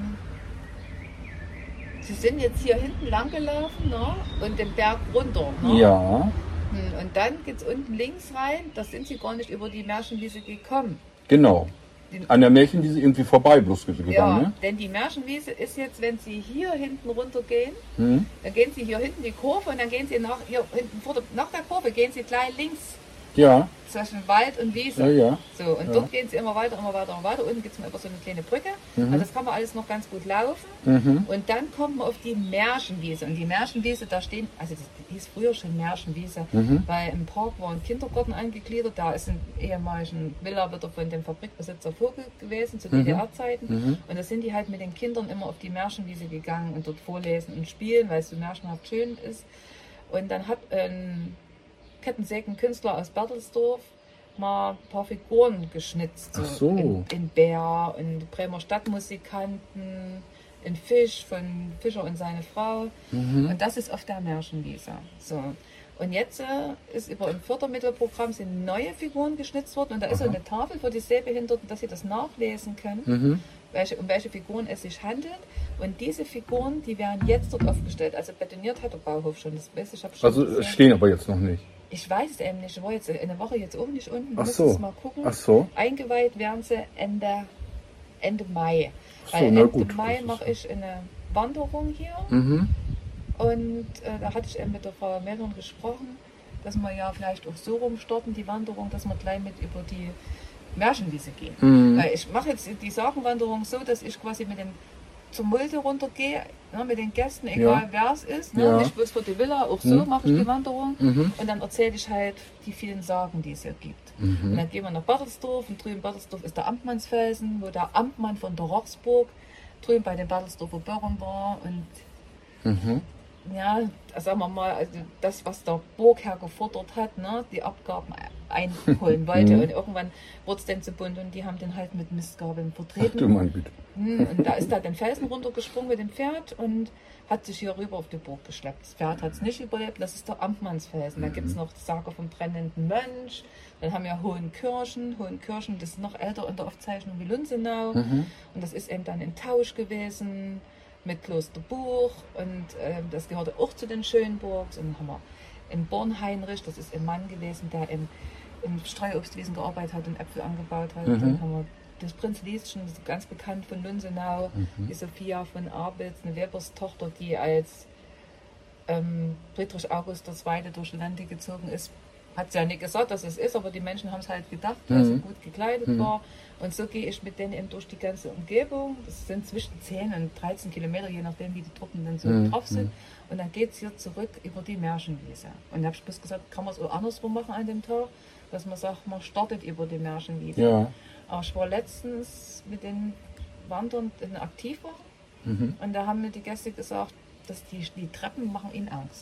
Sie sind jetzt hier hinten lang gelaufen, ne? Und den Berg runter. Ne? Ja. Und dann geht es unten links rein, da sind Sie gar nicht über die Märchenwiese gekommen. Genau. An der Märchenwiese irgendwie vorbei bloß gegangen, ja, ne? Denn die Märchenwiese ist jetzt, wenn Sie hier hinten runter gehen, dann gehen Sie hier hinten die Kurve und dann gehen Sie nach der Kurve gehen Sie gleich links Ja. Zwischen Wald und Wiese. Ja, ja. So, und dort gehen sie immer weiter. Unten gibt es mal über so eine kleine Brücke. Also das kann man alles noch ganz gut laufen. Und dann kommt man auf die Märchenwiese. Und die Märchenwiese, da stehen, also die hieß früher schon Märchenwiese, weil im Park war ein Kindergarten angegliedert. Da ist ein ehemaligen Villa wieder von dem Fabrikbesitzer Vogel gewesen, zu DDR-Zeiten. Und da sind die halt mit den Kindern immer auf die Märchenwiese gegangen und dort vorlesen und spielen, weil es so märchenhaft schön ist. Und dann hat ein Kettensägenkünstler aus Bertelsdorf mal ein paar Figuren geschnitzt. Ach so. In Bär, in Bremer Stadtmusikanten, in Fisch von Fischer und seine Frau. Und das ist auf der Märchenwiese. So. Und jetzt ist über ein Fördermittelprogramm sind neue Figuren geschnitzt worden. Und da ist so eine Tafel für die Sehbehinderten, dass sie das nachlesen können, um welche Figuren es sich handelt. Und diese Figuren, die werden jetzt dort aufgestellt. Also betoniert hat der Bauhof schon. Das weiß ich, habe schon Also stehen aber jetzt noch nicht. Ich weiß es eben nicht. Ich war jetzt eine Woche jetzt auch nicht unten. Ach Muss so. es mal gucken. Ach so. Eingeweiht werden sie Ende Mai. Ach so, Weil na Ende gut. Mai mache ich eine Wanderung hier. Und da hatte ich eben mit der Frau Mellon gesprochen, dass wir ja vielleicht auch so rumstarten, die Wanderung, dass wir gleich mit über die Märchenwiese gehen. Weil ich mache jetzt die Sagenwanderung so, dass ich quasi mit dem zum Mulde runtergehe, ne, mit den Gästen, egal wer es ist. Ne, Ja. nicht bloß für die Villa, auch so mache ich die Wanderung. Und dann erzähle ich halt die vielen Sagen, die es hier gibt. Und dann gehen wir nach Bertelsdorf und drüben in Bertelsdorf ist der Amtmannsfelsen, wo der Amtmann von der Rochsburg drüben bei den Bertelsdorfer Börern war. Und ja, sagen wir mal, also das, was der Burgherr gefordert hat, ne, die Abgaben einholen wollte. Und irgendwann wurde es dann zu bunt und die haben den halt mit Mistgabeln vertreten. Ach du mein Güte. Und da ist da den Felsen runtergesprungen mit dem Pferd und hat sich hier rüber auf die Burg geschleppt. Das Pferd hat es nicht überlebt, das ist der Amtmannsfelsen. Da gibt es noch die Sage vom brennenden Mönch. Dann haben wir Hohenkirchen, das ist noch älter in der Aufzeichnung wie Lunzenau. Und das ist eben dann in Tausch gewesen mit Klosterbuch und das gehörte auch zu den Schönburgs. Und dann haben wir in Bornheinrich, das ist ein Mann gewesen, der im Streuobstwiesen gearbeitet hat und Äpfel angebaut hat. Dann haben wir das Prinz Lieschen, das ist ganz bekannt von Lunzenau, die Sophia von Arbitz, eine Weberstochter, die als Friedrich August II. Durch die Lande gezogen ist. Hat sie ja nicht gesagt, dass es ist, aber die Menschen haben es halt gedacht, weil sie gut gekleidet war. Und so gehe ich mit denen eben durch die ganze Umgebung. Das sind zwischen 10 und 13 Kilometer, je nachdem, wie die Truppen dann so drauf sind. Und dann geht es hier zurück über die Märchenwiese. Und da habe ich bloß gesagt, kann man es auch andersrum machen an dem Tag, dass man sagt, man startet über die Märchenwiese. Ja. Aber ich war letztens mit den Wanderern in der Aktivwoche und da haben mir die Gäste gesagt, dass die Treppen machen ihnen Angst.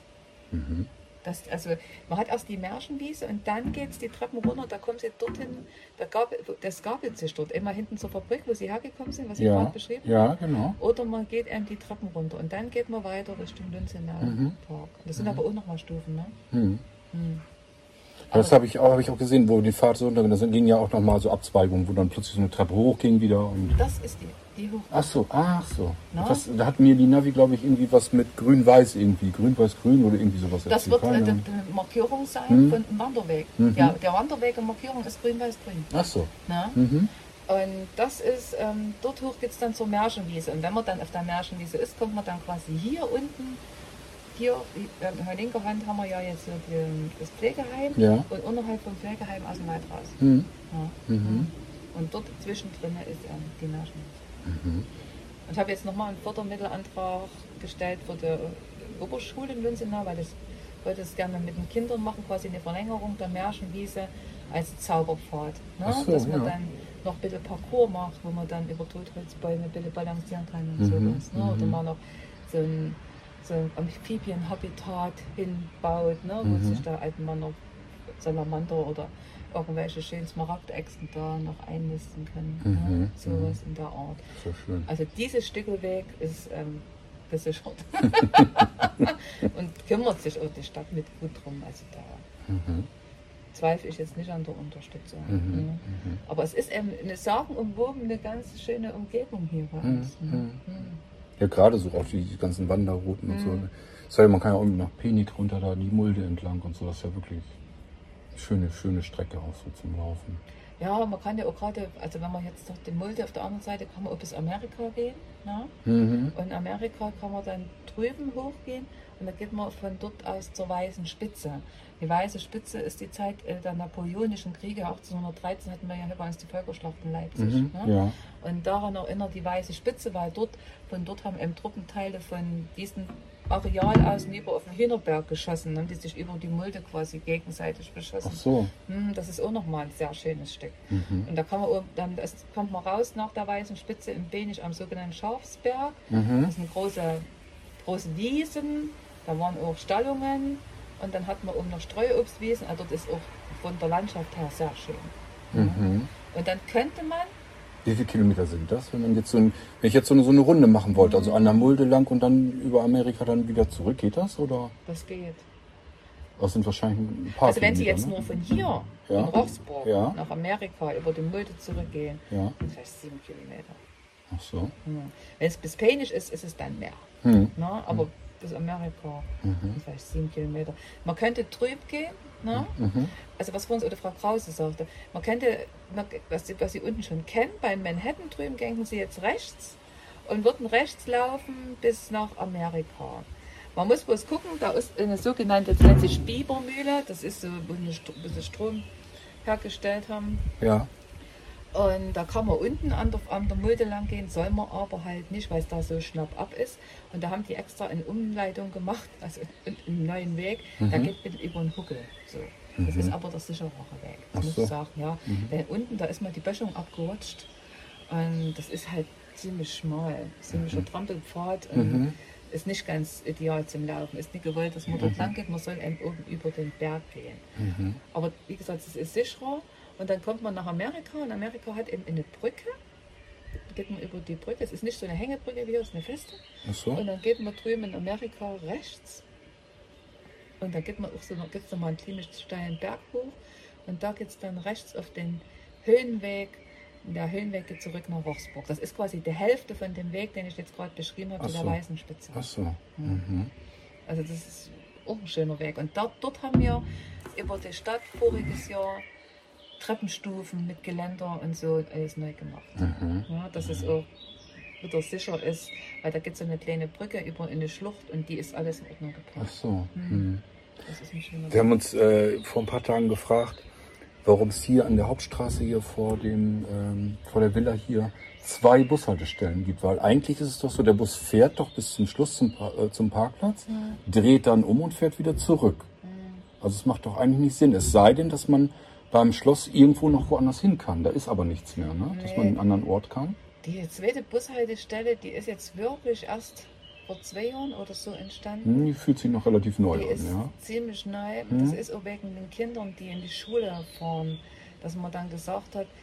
Also man hat erst die Märchenwiese und dann geht es die Treppen runter, da kommen sie dorthin, das gabelt sich dort, immer hinten zur Fabrik, wo sie hergekommen sind, was ich gerade beschrieben habe. Ja, genau. Oder man geht eben die Treppen runter und dann geht man weiter Richtung Lunzenau Park. Das sind aber auch nochmal Stufen, ne? Das habe ich auch gesehen, wo die Fahrt so untergegangen ist. Da ging ja auch nochmal so Abzweigungen, wo dann plötzlich so eine Treppe hochging wieder. Und Das ist die hoch. ach so. Na? Da hat mir die Navi, glaube ich, irgendwie was mit Grün-Weiß irgendwie. Grün-Weiß-Grün oder irgendwie sowas Das erzählt. wird Keine eine Ahnung. Markierung sein von einem Wanderweg. Ja, der Wanderweg und Markierung ist grün-weiß-grün. Ach so. Na? Und das ist, dort hoch geht es dann zur Märchenwiese. Und wenn man dann auf der Märchenwiese ist, kommt man dann quasi hier unten, hier in der linken Hand haben wir ja jetzt so das Pflegeheim und unterhalb vom Pflegeheim aus dem Wald raus. Ja. Und dort zwischendrin ist die Märchenwiese. Und ich habe jetzt nochmal einen Fördermittelantrag gestellt für die Oberschule in Lunzenau, weil ich wollte es gerne mit den Kindern machen, quasi eine Verlängerung der Märchenwiese als Zauberpfad. Ne? Ach so, dass man dann noch ein bisschen Parcours macht, wo man dann über Totholzbäume ein bisschen balancieren kann und sowas. Ne? Oder man noch so ein Amphibienhabitat hinbaut, ne? Wo sich der alten Mann noch Salamander oder irgendwelche schönen Smaragdechsen da noch einnisten können. Ne? Sowas in der Art. So schön. Also dieses Stückelweg ist gesichert. Und kümmert sich auch die Stadt mit gut drum. Also da zweifle ich jetzt nicht an der Unterstützung. Aber es ist eben eine sagenumwobene, ganz schöne Umgebung hier bei uns. Ja, gerade so auch die ganzen Wanderrouten und so. So, man kann ja auch nach Penig runter, da die Mulde entlang und so. Das ist ja wirklich eine schöne Strecke auch so zum Laufen. Ja, man kann ja auch gerade, also wenn man jetzt noch die Mulde auf der anderen Seite, kann man auch bis Amerika gehen. Ne? Und in Amerika kann man dann drüben hochgehen und dann geht man von dort aus zur Weißen Spitze. Die Weiße Spitze ist die Zeit der napoleonischen Kriege. 1813 hatten wir ja hier bei uns die Völkerschlacht in Leipzig. Mhm, Ne? ja. Und daran erinnert die Weiße Spitze, weil von dort haben eben Truppenteile von diesem Areal aus hinüber auf den Hinterberg geschossen, haben die sich über die Mulde quasi gegenseitig beschossen. Ach so. Das ist auch nochmal ein sehr schönes Stück. Mhm. Und da kann man kommt man raus nach der Weißen Spitze in Benig am sogenannten Schafsberg. Mhm. Das sind große Wiesen, da waren auch Stallungen und dann hat man oben noch Streuobstwiesen. Also dort ist auch von der Landschaft her sehr schön. Mhm. Und dann könnte man, Wie viele Kilometer sind das, wenn ich jetzt so eine Runde machen wollte, also an der Mulde lang und dann über Amerika dann wieder zurück, geht das oder? das geht. Das sind wahrscheinlich ein paar Also wenn Sie Kilometer, jetzt ne? nur von hier Ja. in Roxburg Ja. nach Amerika über die Mulde zurückgehen, Ja. sind vielleicht 7 Kilometer. Ach so. Wenn es bis Penig ist, ist es dann mehr. Hm. Ne? Aber bis Amerika sind vielleicht 7 Kilometer. Man könnte drüben gehen. Ne? Also was vorhin die Frau Krause sagte, was Sie unten schon kennen, beim Manhattan drüben gehen Sie jetzt rechts und würden rechts laufen bis nach Amerika. Man muss bloß gucken, da ist eine sogenannte, das nennt sich Bibermühle, das ist so, wo sie Strom hergestellt haben. Ja. Und da kann man unten an der Mulde lang gehen, soll man aber halt nicht, weil es da so schnapp ab ist. Und da haben die extra eine Umleitung gemacht, also einen neuen Weg, der geht bitte über den Huckel. So. Das ist aber der sicherere Weg, das muss ich sagen. Ja. Denn unten, da ist mal die Böschung abgerutscht und das ist halt ziemlich schmal, ziemlicher Trampelpfad. Und ist nicht ganz ideal zum Laufen, ist nicht gewollt, dass man dort lang geht, man soll eben oben über den Berg gehen. Aber wie gesagt, es ist sicherer. Und dann kommt man nach Amerika und Amerika hat eben eine Brücke. Da geht man über die Brücke. Es ist nicht so eine Hängebrücke wie hier, es ist eine feste. Ach so. Und dann geht man drüben in Amerika rechts. Und dann geht man auch geht's noch mal einen ziemlich steilen Berg hoch. Und da geht es dann rechts auf den Höhenweg. Und der Höhenweg geht zurück nach Roxburg. Das ist quasi die Hälfte von dem Weg, den ich jetzt gerade beschrieben habe, Ach zu der so. Weißen Spitze. Ach so. Also das ist auch ein schöner Weg. Und dort haben wir über die Stadt voriges Jahr Treppenstufen mit Geländer und so alles neu gemacht. Ja, dass es auch wieder sicher ist, weil da gibt es so eine kleine Brücke über eine Schlucht und die ist alles in Ordnung Ach gebracht. so. Das ist ein schöner Wir haben uns vor ein paar Tagen gefragt, warum es hier an der Hauptstraße hier vor der Villa hier 2 Bushaltestellen gibt. Weil eigentlich ist es doch so, der Bus fährt doch bis zum Schluss zum Parkplatz, dreht dann um und fährt wieder zurück. Also es macht doch eigentlich nicht Sinn. Es sei denn, dass man beim Schloss irgendwo noch woanders hin kann. Da ist aber nichts mehr, ne? Dass man in einen anderen Ort kann. Die zweite Bushaltestelle, die ist jetzt wirklich erst vor 2 Jahren oder so entstanden. Die fühlt sich noch relativ neu Die an, ist ja. ziemlich neu. Das ist auch wegen den Kindern, die in die Schule fahren, dass man dann gesagt hat,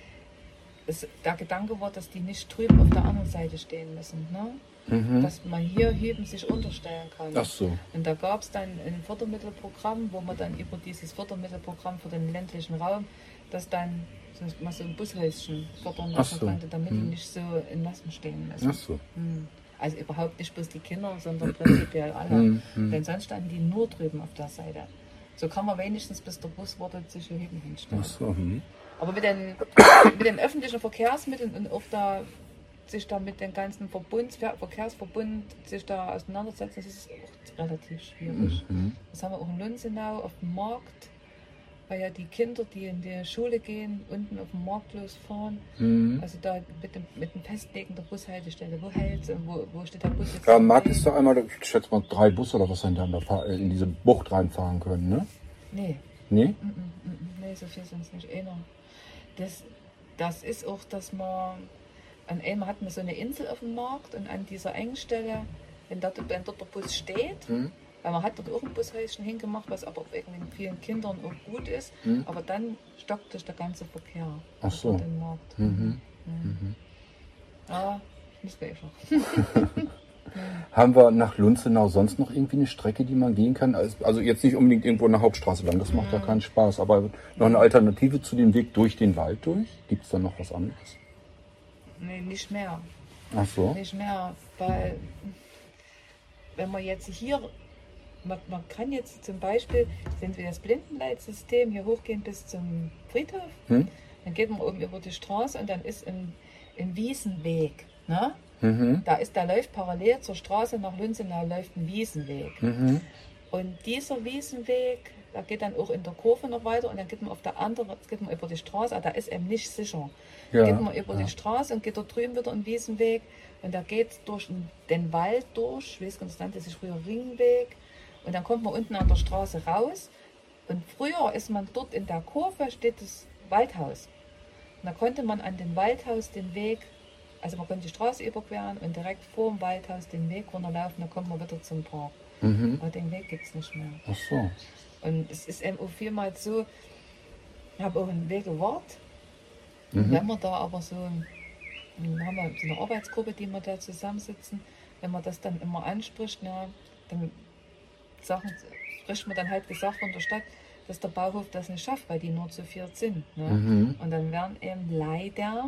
der Gedanke war, dass die nicht drüben auf der anderen Seite stehen müssen. Ne? Dass man hier hüben sich unterstellen kann. Ach so. Und da gab es dann ein Fördermittelprogramm, wo man dann über dieses Fördermittelprogramm für den ländlichen Raum, das dann mal so ein Bushäuschen fördern lassen konnte, damit die nicht so in Massen stehen müssen. Ach so. Also überhaupt nicht bloß die Kinder, sondern prinzipiell alle. Denn sonst standen die nur drüben auf der Seite. So kann man wenigstens, bis der Bus wartet, sich hier hinten hinstellen. Ach so. Aber mit den öffentlichen Verkehrsmitteln und auch sich da mit dem ganzen Verkehrsverbund sich da auseinandersetzen, das ist auch relativ schwierig. Das haben wir auch in Lunzenau auf dem Markt, weil ja die Kinder, die in die Schule gehen, unten auf dem Markt losfahren. Also da mit dem Festlegen der Bushaltestelle, wo hält und wo steht der Bus jetzt? Ja, Markt ist da einmal, ich schätze mal 3 Busse oder was dann in diese Bucht reinfahren können, ne? Nee. Nee? Nee, so viel sind es nicht. Einer. Das ist auch, dass man an einmal hat man so eine Insel auf dem Markt und an dieser Engstelle, wenn dort der Bus steht, weil man hat dort auch ein Bushäuschen hingemacht, was aber wegen den vielen Kindern auch gut ist, aber dann stockt sich der ganze Verkehr Ach so. auf den Markt. Aber nicht besser. Haben wir nach Lunzenau sonst noch irgendwie eine Strecke, die man gehen kann? Also jetzt nicht unbedingt irgendwo eine Hauptstraße lang, das macht ja keinen Spaß, aber noch eine Alternative zu dem Weg durch den Wald durch? Gibt es da noch was anderes? Nee, nicht mehr. Ach so. Nicht mehr, weil wenn man jetzt hier, man kann jetzt zum Beispiel, wenn wir das Blindenleitsystem hier hochgehen bis zum Friedhof, dann geht man oben über die Straße und dann ist ein Wiesenweg. Ne? Der läuft parallel zur Straße nach Lunzenau, läuft ein Wiesenweg. Und dieser Wiesenweg, da geht dann auch in der Kurve noch weiter und dann geht man auf der anderen, geht man über die Straße, aber da ist eben nicht sicher. Ja, Geht man über die Straße und geht dort drüben wieder einen Wiesenweg und da geht es durch den Wald durch, ich weiß ganz, das nannte sich früher Ringweg und dann kommt man unten an der Straße raus und früher ist man dort in der Kurve, steht das Waldhaus. Und da konnte man an dem Waldhaus den Weg, also man konnte die Straße überqueren und direkt vor dem Waldhaus den Weg runterlaufen, dann kommt man wieder zum Park. Aber den Weg gibt es nicht mehr. Ach so. Und es ist eben auch vielmals so, ich habe auch einen Weg gewartet. Und wenn man da aber so, dann haben wir so eine Arbeitsgruppe, die wir da zusammensitzen, wenn man das dann immer anspricht, ja, dann spricht man dann halt gesagt von der Stadt, dass der Bauhof das nicht schafft, weil die nur zu viert sind. Ne? Und dann werden eben leider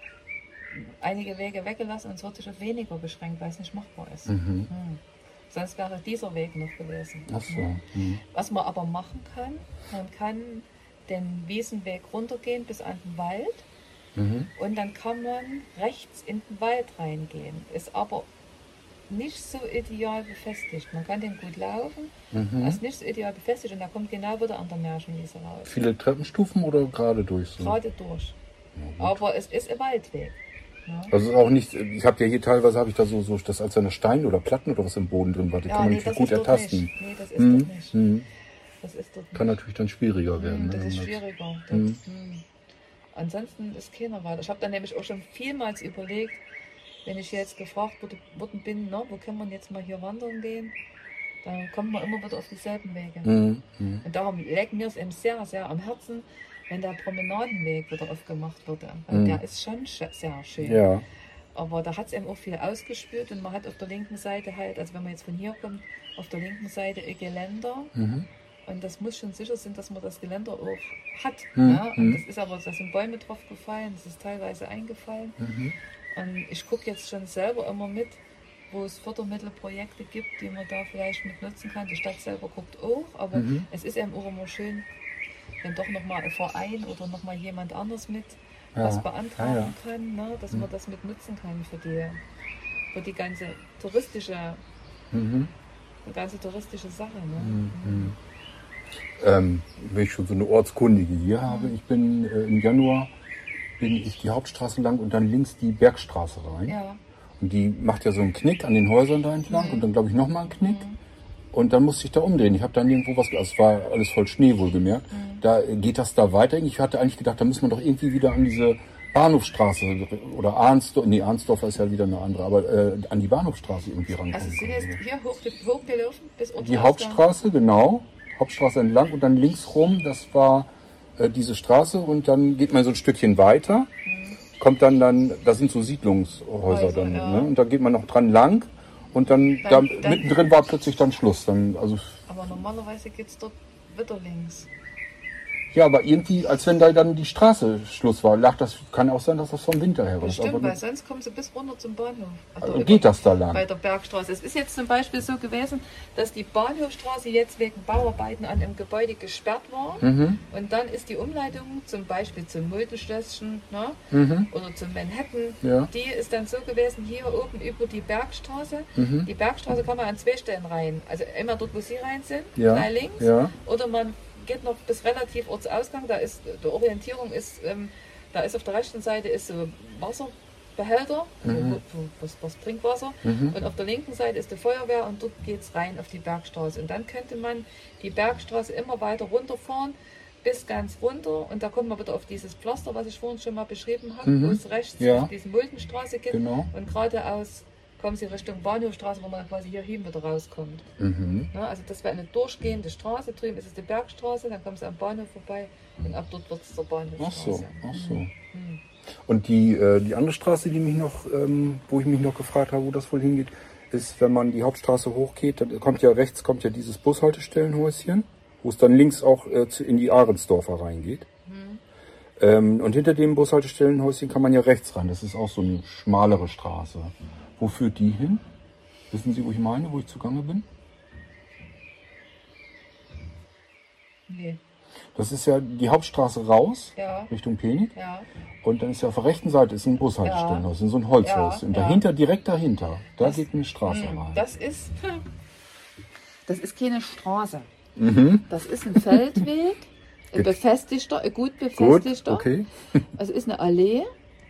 einige Wege weggelassen und es wird sich auf weniger beschränkt, weil es nicht machbar ist. Sonst wäre dieser Weg noch gewesen. Ach so. Was man aber machen kann, man kann den Wiesenweg runtergehen bis an den Wald und dann kann man rechts in den Wald reingehen. Ist aber nicht so ideal befestigt. Man kann den gut laufen, ist nicht so ideal befestigt und da kommt genau wieder an der Märchenwiese raus. Viele Treppenstufen oder gerade durch? So? Gerade durch. Aber es ist ein Waldweg. Ja. Also ist auch nicht, ich habe ja hier teilweise, habe ich da so das als eine Stein oder Platten oder was im Boden drin war, die kann man nicht gut ertasten. Nicht. Nee, das ist doch nicht. Das ist dort kann natürlich dann schwieriger werden. Das ist schwieriger. Dort. Ansonsten ist keiner weiter. Ich habe dann nämlich auch schon vielmals überlegt, wenn ich jetzt gefragt worden bin, ne, wo kann man jetzt mal hier wandern gehen, dann kommt man immer wieder auf dieselben Wege. Und darum liegt mir es eben sehr, sehr am Herzen, wenn der Promenadenweg wieder aufgemacht würde. Weil der ist schon sehr schön. Ja. Aber da hat es eben auch viel ausgespürt und man hat auf der linken Seite halt, also wenn man jetzt von hier kommt, auf der linken Seite ein Geländer. Und das muss schon sicher sein, dass man das Geländer auch hat. Ja? Und das ist aber, da sind Bäume drauf gefallen, das ist teilweise eingefallen. Und ich gucke jetzt schon selber immer mit, wo es Fördermittelprojekte gibt, die man da vielleicht mit nutzen kann. Die Stadt selber guckt auch, aber es ist eben auch immer schön, wenn doch nochmal ein Verein oder nochmal jemand anders mit was beantragen kann, ne? Dass man das mit nutzen kann für die ganze touristische, Sache. Ne? Wenn ich schon so eine Ortskundige hier habe, ich bin im Januar bin ich die Hauptstraße lang und dann links die Bergstraße rein. Ja. Und die macht ja so einen Knick an den Häusern da entlang und dann glaube ich nochmal einen Knick. Und dann musste ich da umdrehen. Ich habe dann irgendwo was, es war alles voll Schnee wohlgemerkt. Da geht das da weiter. Ich hatte eigentlich gedacht, da muss man doch irgendwie wieder an diese Bahnhofstraße oder Arnsdorf ist ja wieder eine andere, aber an die Bahnhofstraße irgendwie rankommen. Also Sie sind hier hochgelaufen bis unter die Hauptstraße, genau. Hauptstraße entlang und dann links rum, das war diese Straße und dann geht man so ein Stückchen weiter, kommt dann, da sind so Siedlungshäuser dann, ja. Ne? Und da geht man noch dran lang und dann mittendrin war plötzlich dann Schluss. Aber normalerweise geht es dort wieder links. Ja, aber irgendwie, als wenn da dann die Straße Schluss war, kann auch sein, dass das vom Winter her war. Stimmt, weil sonst kommen sie bis runter zum Bahnhof. Also geht das da lang? Bei der Bergstraße. Es ist jetzt zum Beispiel so gewesen, dass die Bahnhofstraße jetzt wegen Bauarbeiten an einem Gebäude gesperrt war. Und dann ist die Umleitung zum Beispiel zum Muldenschlösschen, ne? Oder zum Manhattan, die ist dann so gewesen, hier oben über die Bergstraße. Die Bergstraße kann man an 2 Stellen rein. Also immer dort, wo Sie rein sind, gleich links. Oder man geht noch bis relativ Ortsausgang, da ist die Orientierung ist, da ist auf der rechten Seite ist so Wasserbehälter, was Trinkwasser, und auf der linken Seite ist die Feuerwehr und dort geht es rein auf die Bergstraße. Und dann könnte man die Bergstraße immer weiter runterfahren, bis ganz runter und da kommt man wieder auf dieses Pflaster, was ich vorhin schon mal beschrieben habe, wo es rechts auf diese Muldenstraße geht und geradeaus kommen Sie Richtung Bahnhofstraße, wo man quasi hier hin wieder rauskommt. Ja, also das wäre eine durchgehende Straße. Drüben ist es die Bergstraße, dann kommen Sie am Bahnhof vorbei und ab dort wird es zur Bahnhofstraße. Ach so. Und die andere Straße, die mich noch, wo ich mich noch gefragt habe, wo das wohl hingeht, ist, wenn man die Hauptstraße hochgeht, dann kommt ja rechts dieses Bushaltestellenhäuschen, wo es dann links auch in die Ahrensdorfer reingeht. Und hinter dem Bushaltestellenhäuschen kann man ja rechts rein. Das ist auch so eine schmalere Straße. Wo führt die hin? Wissen Sie, wo ich meine, wo ich zugange bin? Nee. Das ist ja die Hauptstraße raus, Richtung Penig. Und dann ist ja auf der rechten Seite ist ein Bushaltestellenhaus, so ein Holzhaus. Und dahinter, direkt dahinter, da geht eine Straße rein. Das ist keine Straße. Das ist ein Feldweg, ein befestigter, ein gut befestigter. Gut, okay. Also ist eine Allee.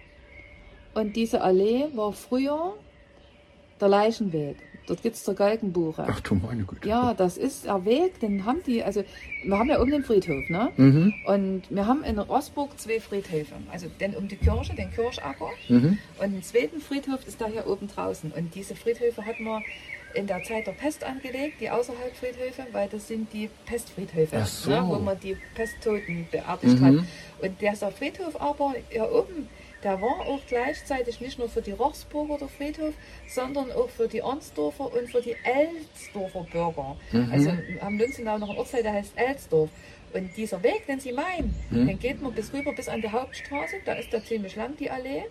Und diese Allee war früher der Leichenweg. Dort gibt es der Galgenbuche. Ach du meine Güte. Ja, das ist der Weg, den haben die, also wir haben ja oben den Friedhof, ne? Und wir haben in Roßburg 2 Friedhöfe. Also den um die Kirche, den Kirchacker. Und den zweiten Friedhof ist da hier oben draußen. Und diese Friedhöfe hat man in der Zeit der Pest angelegt, die Außerhalbfriedhöfe, weil das sind die Pestfriedhöfe, Ach so. ne, wo man die Pesttoten beerdigt hat. Und dieser Friedhof aber hier oben, der war auch gleichzeitig nicht nur für die Rochsburger der Friedhof, sondern auch für die Arnsdorfer und für die Elsdorfer Bürger. Also am Lünzenau noch ein Ortsteil, der heißt Elsdorf. Und dieser Weg, den Sie meinen, den geht man bis rüber bis an die Hauptstraße, da ist da ziemlich lang die Allee.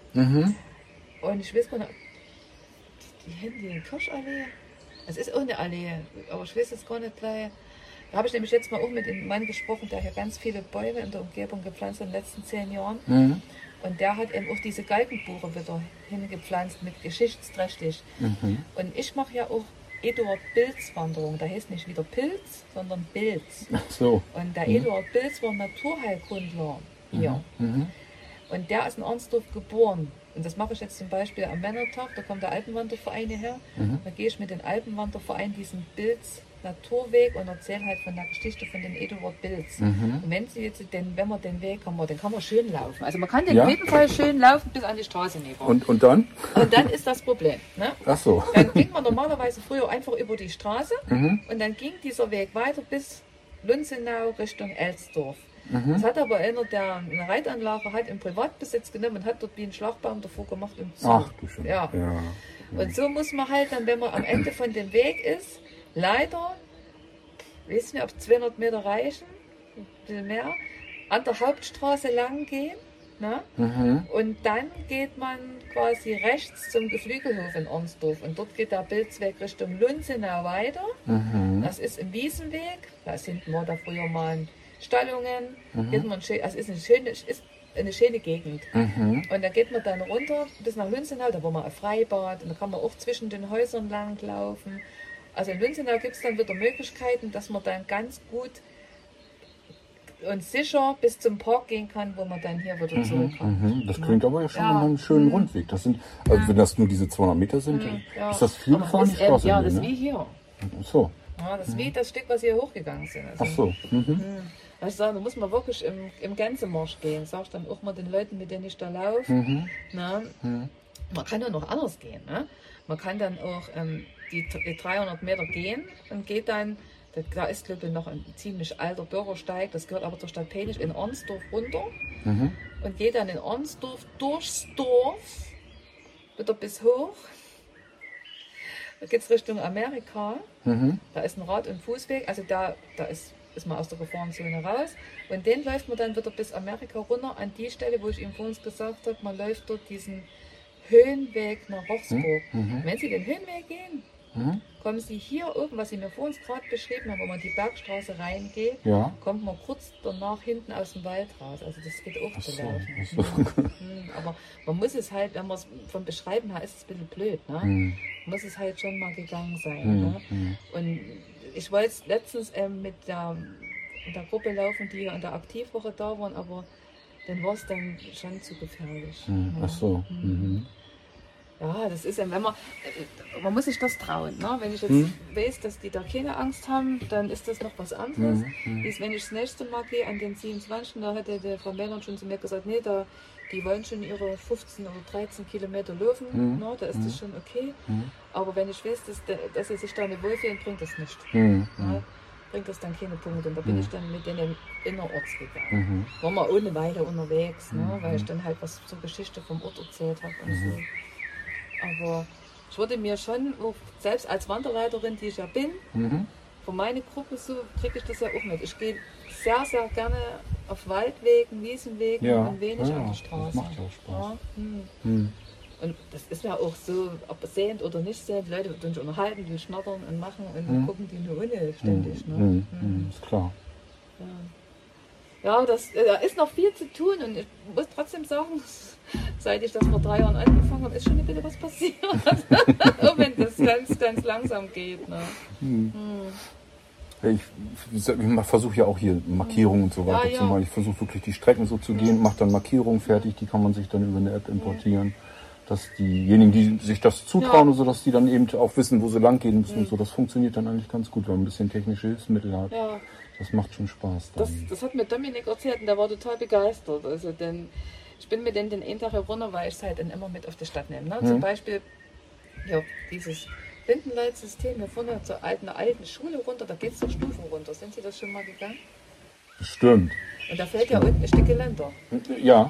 Und ich weiß gar nicht, die haben die Kirschallee. Es ist auch eine Allee, aber ich weiß es gar nicht gleich. Da habe ich nämlich jetzt mal auch mit einem Mann gesprochen, der hier ganz viele Bäume in der Umgebung gepflanzt hat in den letzten 10 Jahren. Und der hat eben auch diese Galgenbuche wieder hingepflanzt mit geschichtsträchtig. Und ich mache ja auch Eduard Bilz Wanderung. Da heißt nicht wieder Pilz, sondern Bilz. Ach so. Und der Eduard Bilz war Naturheilkundler hier. Und der ist in Arnsdorf geboren. Und das mache ich jetzt zum Beispiel am Männertag. Da kommt der Alpenwanderverein hierher. Da gehe ich mit dem Alpenwanderverein diesen Bilz Naturweg und erzähle halt von der Geschichte von dem Eduard Bilz. Und wenn Sie jetzt wenn man den Weg haben, den kann man schön laufen. Also man kann den auf jeden Fall schön laufen bis an die Straße neben. Und dann? Und dann ist das Problem. Ne? Ach so. Dann ging man normalerweise früher einfach über die Straße und dann ging dieser Weg weiter bis Lunzenau Richtung Elsdorf. Das hat aber einer, der eine Reitanlage hat, im Privatbesitz genommen und hat dort wie einen Schlagbaum davor gemacht im Zoo. Ach du Scheiße. Ja. Und so muss man halt dann, wenn man am Ende von dem Weg ist, leider, wissen wir, ob 200 Meter reichen, ein bisschen mehr, an der Hauptstraße lang gehen. Ne? Und dann geht man quasi rechts zum Geflügelhof in Arnsdorf und dort geht der Bilzweg Richtung Lunzenau weiter. Das ist im Wiesenweg, da sind wir da früher mal Stallungen, geht man schön, also ist eine schöne Gegend. Und da geht man dann runter bis nach Lunzenau, da war mal ein Freibad und da kann man auch zwischen den Häusern lang laufen. Also in Lunzenau gibt es dann wieder Möglichkeiten, dass man dann ganz gut und sicher bis zum Park gehen kann, wo man dann hier wieder zurückkommt. Das klingt aber ja schon mal einen schönen Rundweg. Das sind, also wenn das nur diese 200 Meter sind, ist das viel gefahren, die Straße? Ja, das ist wie hier. Ach so. Ja, das ist wie das Stück, was hier hochgegangen sind. Also, Ach so. Also ich sage, da muss man wirklich im Gänsemarsch gehen. Sag ich dann auch mal den Leuten, mit denen ich da laufe. Man kann ja noch anders gehen. Ne? Man kann dann auch die 300 Meter gehen und geht dann, da ist glaube ich noch ein ziemlich alter Bürgersteig, das gehört aber zur Stadt Penich, in Arnsdorf runter und geht dann in Arnsdorf durchs Dorf, wieder bis hoch. Da geht es Richtung Amerika, da ist ein Rad- und Fußweg, also da ist man aus der Gefahrenzone raus und den läuft man dann wieder bis Amerika runter an die Stelle, wo ich Ihnen vorhin gesagt habe, man läuft dort diesen Höhenweg nach Rochsburg. Wenn Sie den Höhenweg gehen, kommen Sie hier oben, was Sie mir vorhin gerade beschrieben haben, wo man die Bergstraße reingeht, kommt man kurz danach hinten aus dem Wald raus. Also das geht auch zu laufen. Aber man muss es halt, wenn man es vom Beschreiben her ist es ein bisschen blöd, ne? Muss es halt schon mal gegangen sein. Ne? Und ich wollte letztens mit der Gruppe laufen, die hier in der Aktivwoche da waren, aber dann war es dann schon zu gefährlich. Ach so. Ja, das ist, wenn man muss sich das trauen. Ne? Wenn ich jetzt weiß, dass die da keine Angst haben, dann ist das noch was anderes. Ist, wenn ich das nächste Mal gehe, an den 27. Da hätte der Frau Männern schon zu mir gesagt, nee, die wollen schon ihre 15 oder 13 Kilometer laufen, ne? Da ist das schon okay. Aber wenn ich weiß, dass sie sich da nicht wohlfühlen, bringt das nicht. Ne? Bringt das dann keine Punkte. Und da bin ich dann mit denen innerorts gegangen. War mal ohne Weile unterwegs, ne? Weil ich dann halt was zur Geschichte vom Ort erzählt habe und so. Aber ich würde mir schon, auch selbst als Wanderleiterin, die ich ja bin, für meine Gruppe so kriege ich das ja auch mit. Ich gehe sehr, sehr gerne auf Waldwegen, Wiesenwegen und wenig an die Straße. Das macht ja auch Spaß. Und das ist ja auch so, ob sehend oder nicht sehend, Leute sich unterhalten, die schnattern und machen und gucken die nur ohne ständig. Ne? Ist klar. Ja, da ist noch viel zu tun und ich muss trotzdem sagen, seit ich das vor 3 Jahren angefangen habe, ist schon ein bisschen was passiert. Auch wenn das ganz, ganz langsam geht. Ne? Ich versuche ja auch hier Markierungen und so weiter zu machen. Ich versuche wirklich die Strecken so zu gehen, mache dann Markierungen fertig, die kann man sich dann über eine App importieren. Dass diejenigen, die sich das zutrauen, und so, dass die dann eben auch wissen, wo sie lang gehen müssen und so. Das funktioniert dann eigentlich ganz gut, wenn man ein bisschen technische Hilfsmittel hat. Ja. Das macht schon Spaß. Das hat mir Dominik erzählt und der war total begeistert. Also denn ich bin mit denen den einen Tag runter, weil ich es halt dann immer mit auf die Stadt nehme. Ne? Zum Beispiel dieses Blindenleitsystem hier vorne zur alten Schule runter, da geht es doch Stufen runter. Sind Sie das schon mal gegangen? Bestimmt. Und da fällt ja unten ein Stück Geländer. Ja.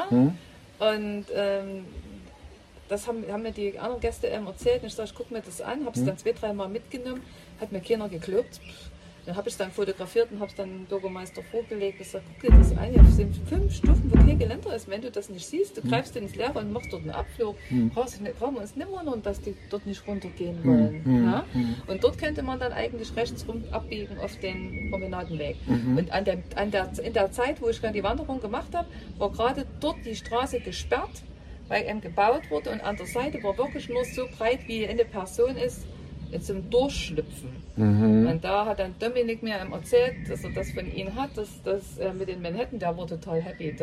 Und das haben mir die anderen Gäste erzählt. Und ich sage, ich gucke mir das an, habe es dann 2-3 Mal mitgenommen, hat mir keiner geglaubt. Dann habe ich es dann fotografiert und habe es dann dem Bürgermeister vorgelegt. Ich sage, guck dir das an, hier sind 5 Stufen, wo kein Geländer ist. Wenn du das nicht siehst, du greifst ins Leere und machst dort einen Abflug. Brauchen wir uns nicht wundern, dass die dort nicht runtergehen wollen. Ja? Und dort könnte man dann eigentlich rechts rum abbiegen auf den Promenadenweg. Und in der Zeit, wo ich dann die Wanderung gemacht habe, war gerade dort die Straße gesperrt, weil eben gebaut wurde. Und an der Seite war wirklich nur so breit, wie eine Person ist, zum Durchschlüpfen. Und da hat dann Dominik mir erzählt, dass er das von ihnen hat, dass mit den Manhattan, der war total happy.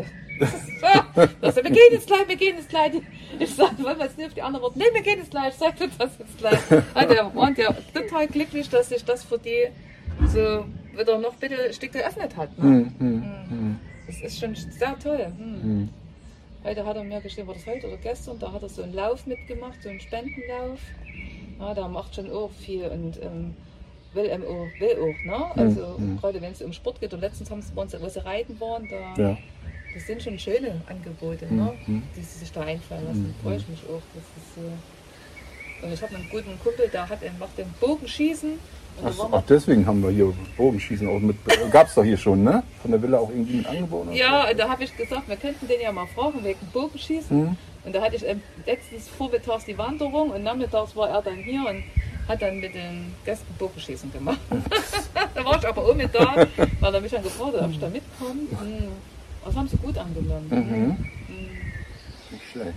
Wir gehen jetzt gleich. Ich sage, wollen wir jetzt nicht auf die andere Worte? Nee, wir gehen jetzt gleich. Ich sagte das jetzt gleich. Also der war total glücklich, dass sich das für die so wieder noch bitte ein Stück geöffnet hat. Ne? Das ist schon sehr toll. Heute hat er mir geschrieben, war das heute oder gestern, da hat er so einen Lauf mitgemacht, so einen Spendenlauf. Ja, da macht schon auch viel und will auch. Ne? Also gerade wenn es um Sport geht, und letztens haben sie bei uns, wo sie reiten waren, das sind schon schöne Angebote, ne? Die sie sich da einfallen lassen. Da freue ich mich auch. Das ist so. Und ich habe einen guten Kumpel, der macht den Bogenschießen. Ach, deswegen haben wir hier Bogenschießen auch mit. Gab es doch hier schon, ne? Von der Villa auch irgendwie mit angeboten? Ja, da habe ich gesagt, wir könnten den ja mal fragen wegen Bogenschießen. Und da hatte ich letztens vormittags die Wanderung und nachmittags war er dann hier und hat dann mit den Gästen Bogenschießen gemacht. Da war ich aber auch mit da, weil er mich dann gefragt hat, ob ich da mitkomme. Das haben sie gut angenommen. Nicht schlecht.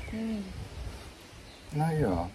Naja.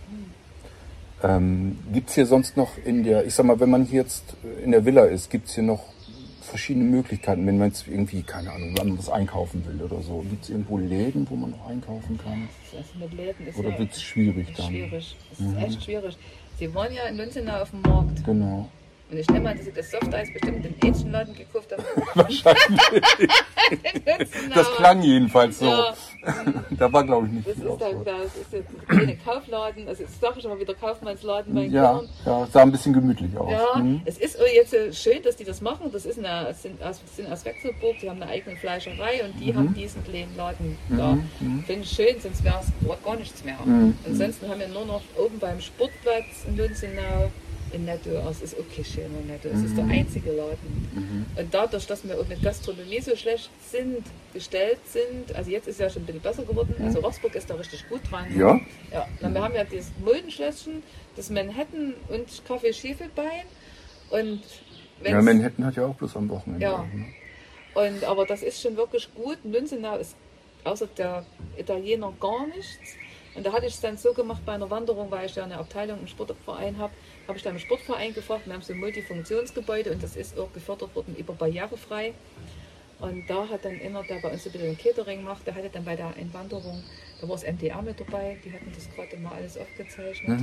Gibt es hier sonst noch ich sag mal, wenn man hier jetzt in der Villa ist, gibt es hier noch verschiedene Möglichkeiten, wenn man jetzt irgendwie, keine Ahnung, wenn man was einkaufen will oder so. Gibt es irgendwo Läden, wo man noch einkaufen kann? Also mit Läden ist oder wird es schwierig dann? Schwierig. Es ist echt schwierig. Sie waren ja in Lünzenau auf dem Markt. Genau. Und ich nehme an, dass sie das Softeis bestimmt in Ähnchenladen gekauft haben. Wahrscheinlich. Das klang jedenfalls so. Ja. Da war, glaube ich, nicht viel viel Auswahl. Das ist jetzt ein Kaufladen, also jetzt sage ich aber wieder Kaufmannsladen bei ja, sah ein bisschen gemütlich aus. Ja, es ist jetzt schön, dass die das machen. Das sind aus Wechselburg, die haben eine eigene Fleischerei und die haben diesen kleinen Laden da. Finde ich schön, sonst wäre es gar nichts mehr. Ansonsten haben wir nur noch oben beim Sportplatz in Lünzenau in Netto, es ist okay schön in Netto, es ist der einzige Laden. Und dadurch, dass wir auch mit Gastronomie so schlecht gestellt sind, also jetzt ist ja schon ein bisschen besser geworden, also Roxburgh ist da richtig gut dran. Ja? Ja, wir haben ja das Muldenschlösschen, das Manhattan und Kaffee Schäfelbein. Und ja, Manhattan hat ja auch bloß am Wochenende. Ja. Ne? Aber das ist schon wirklich gut. In Lünzenau ist außer der Italiener gar nichts. Und da hatte ich es dann so gemacht bei einer Wanderung, weil ich ja eine Abteilung im Sportverein habe ich dann im Sportverein gefragt. Wir haben so ein Multifunktionsgebäude und das ist auch gefördert worden über barrierefrei. Und da hat dann einer, der bei uns ein bisschen Catering macht, der hatte dann bei der Einwanderung, da war das MDR mit dabei, die hatten das gerade mal alles aufgezeichnet.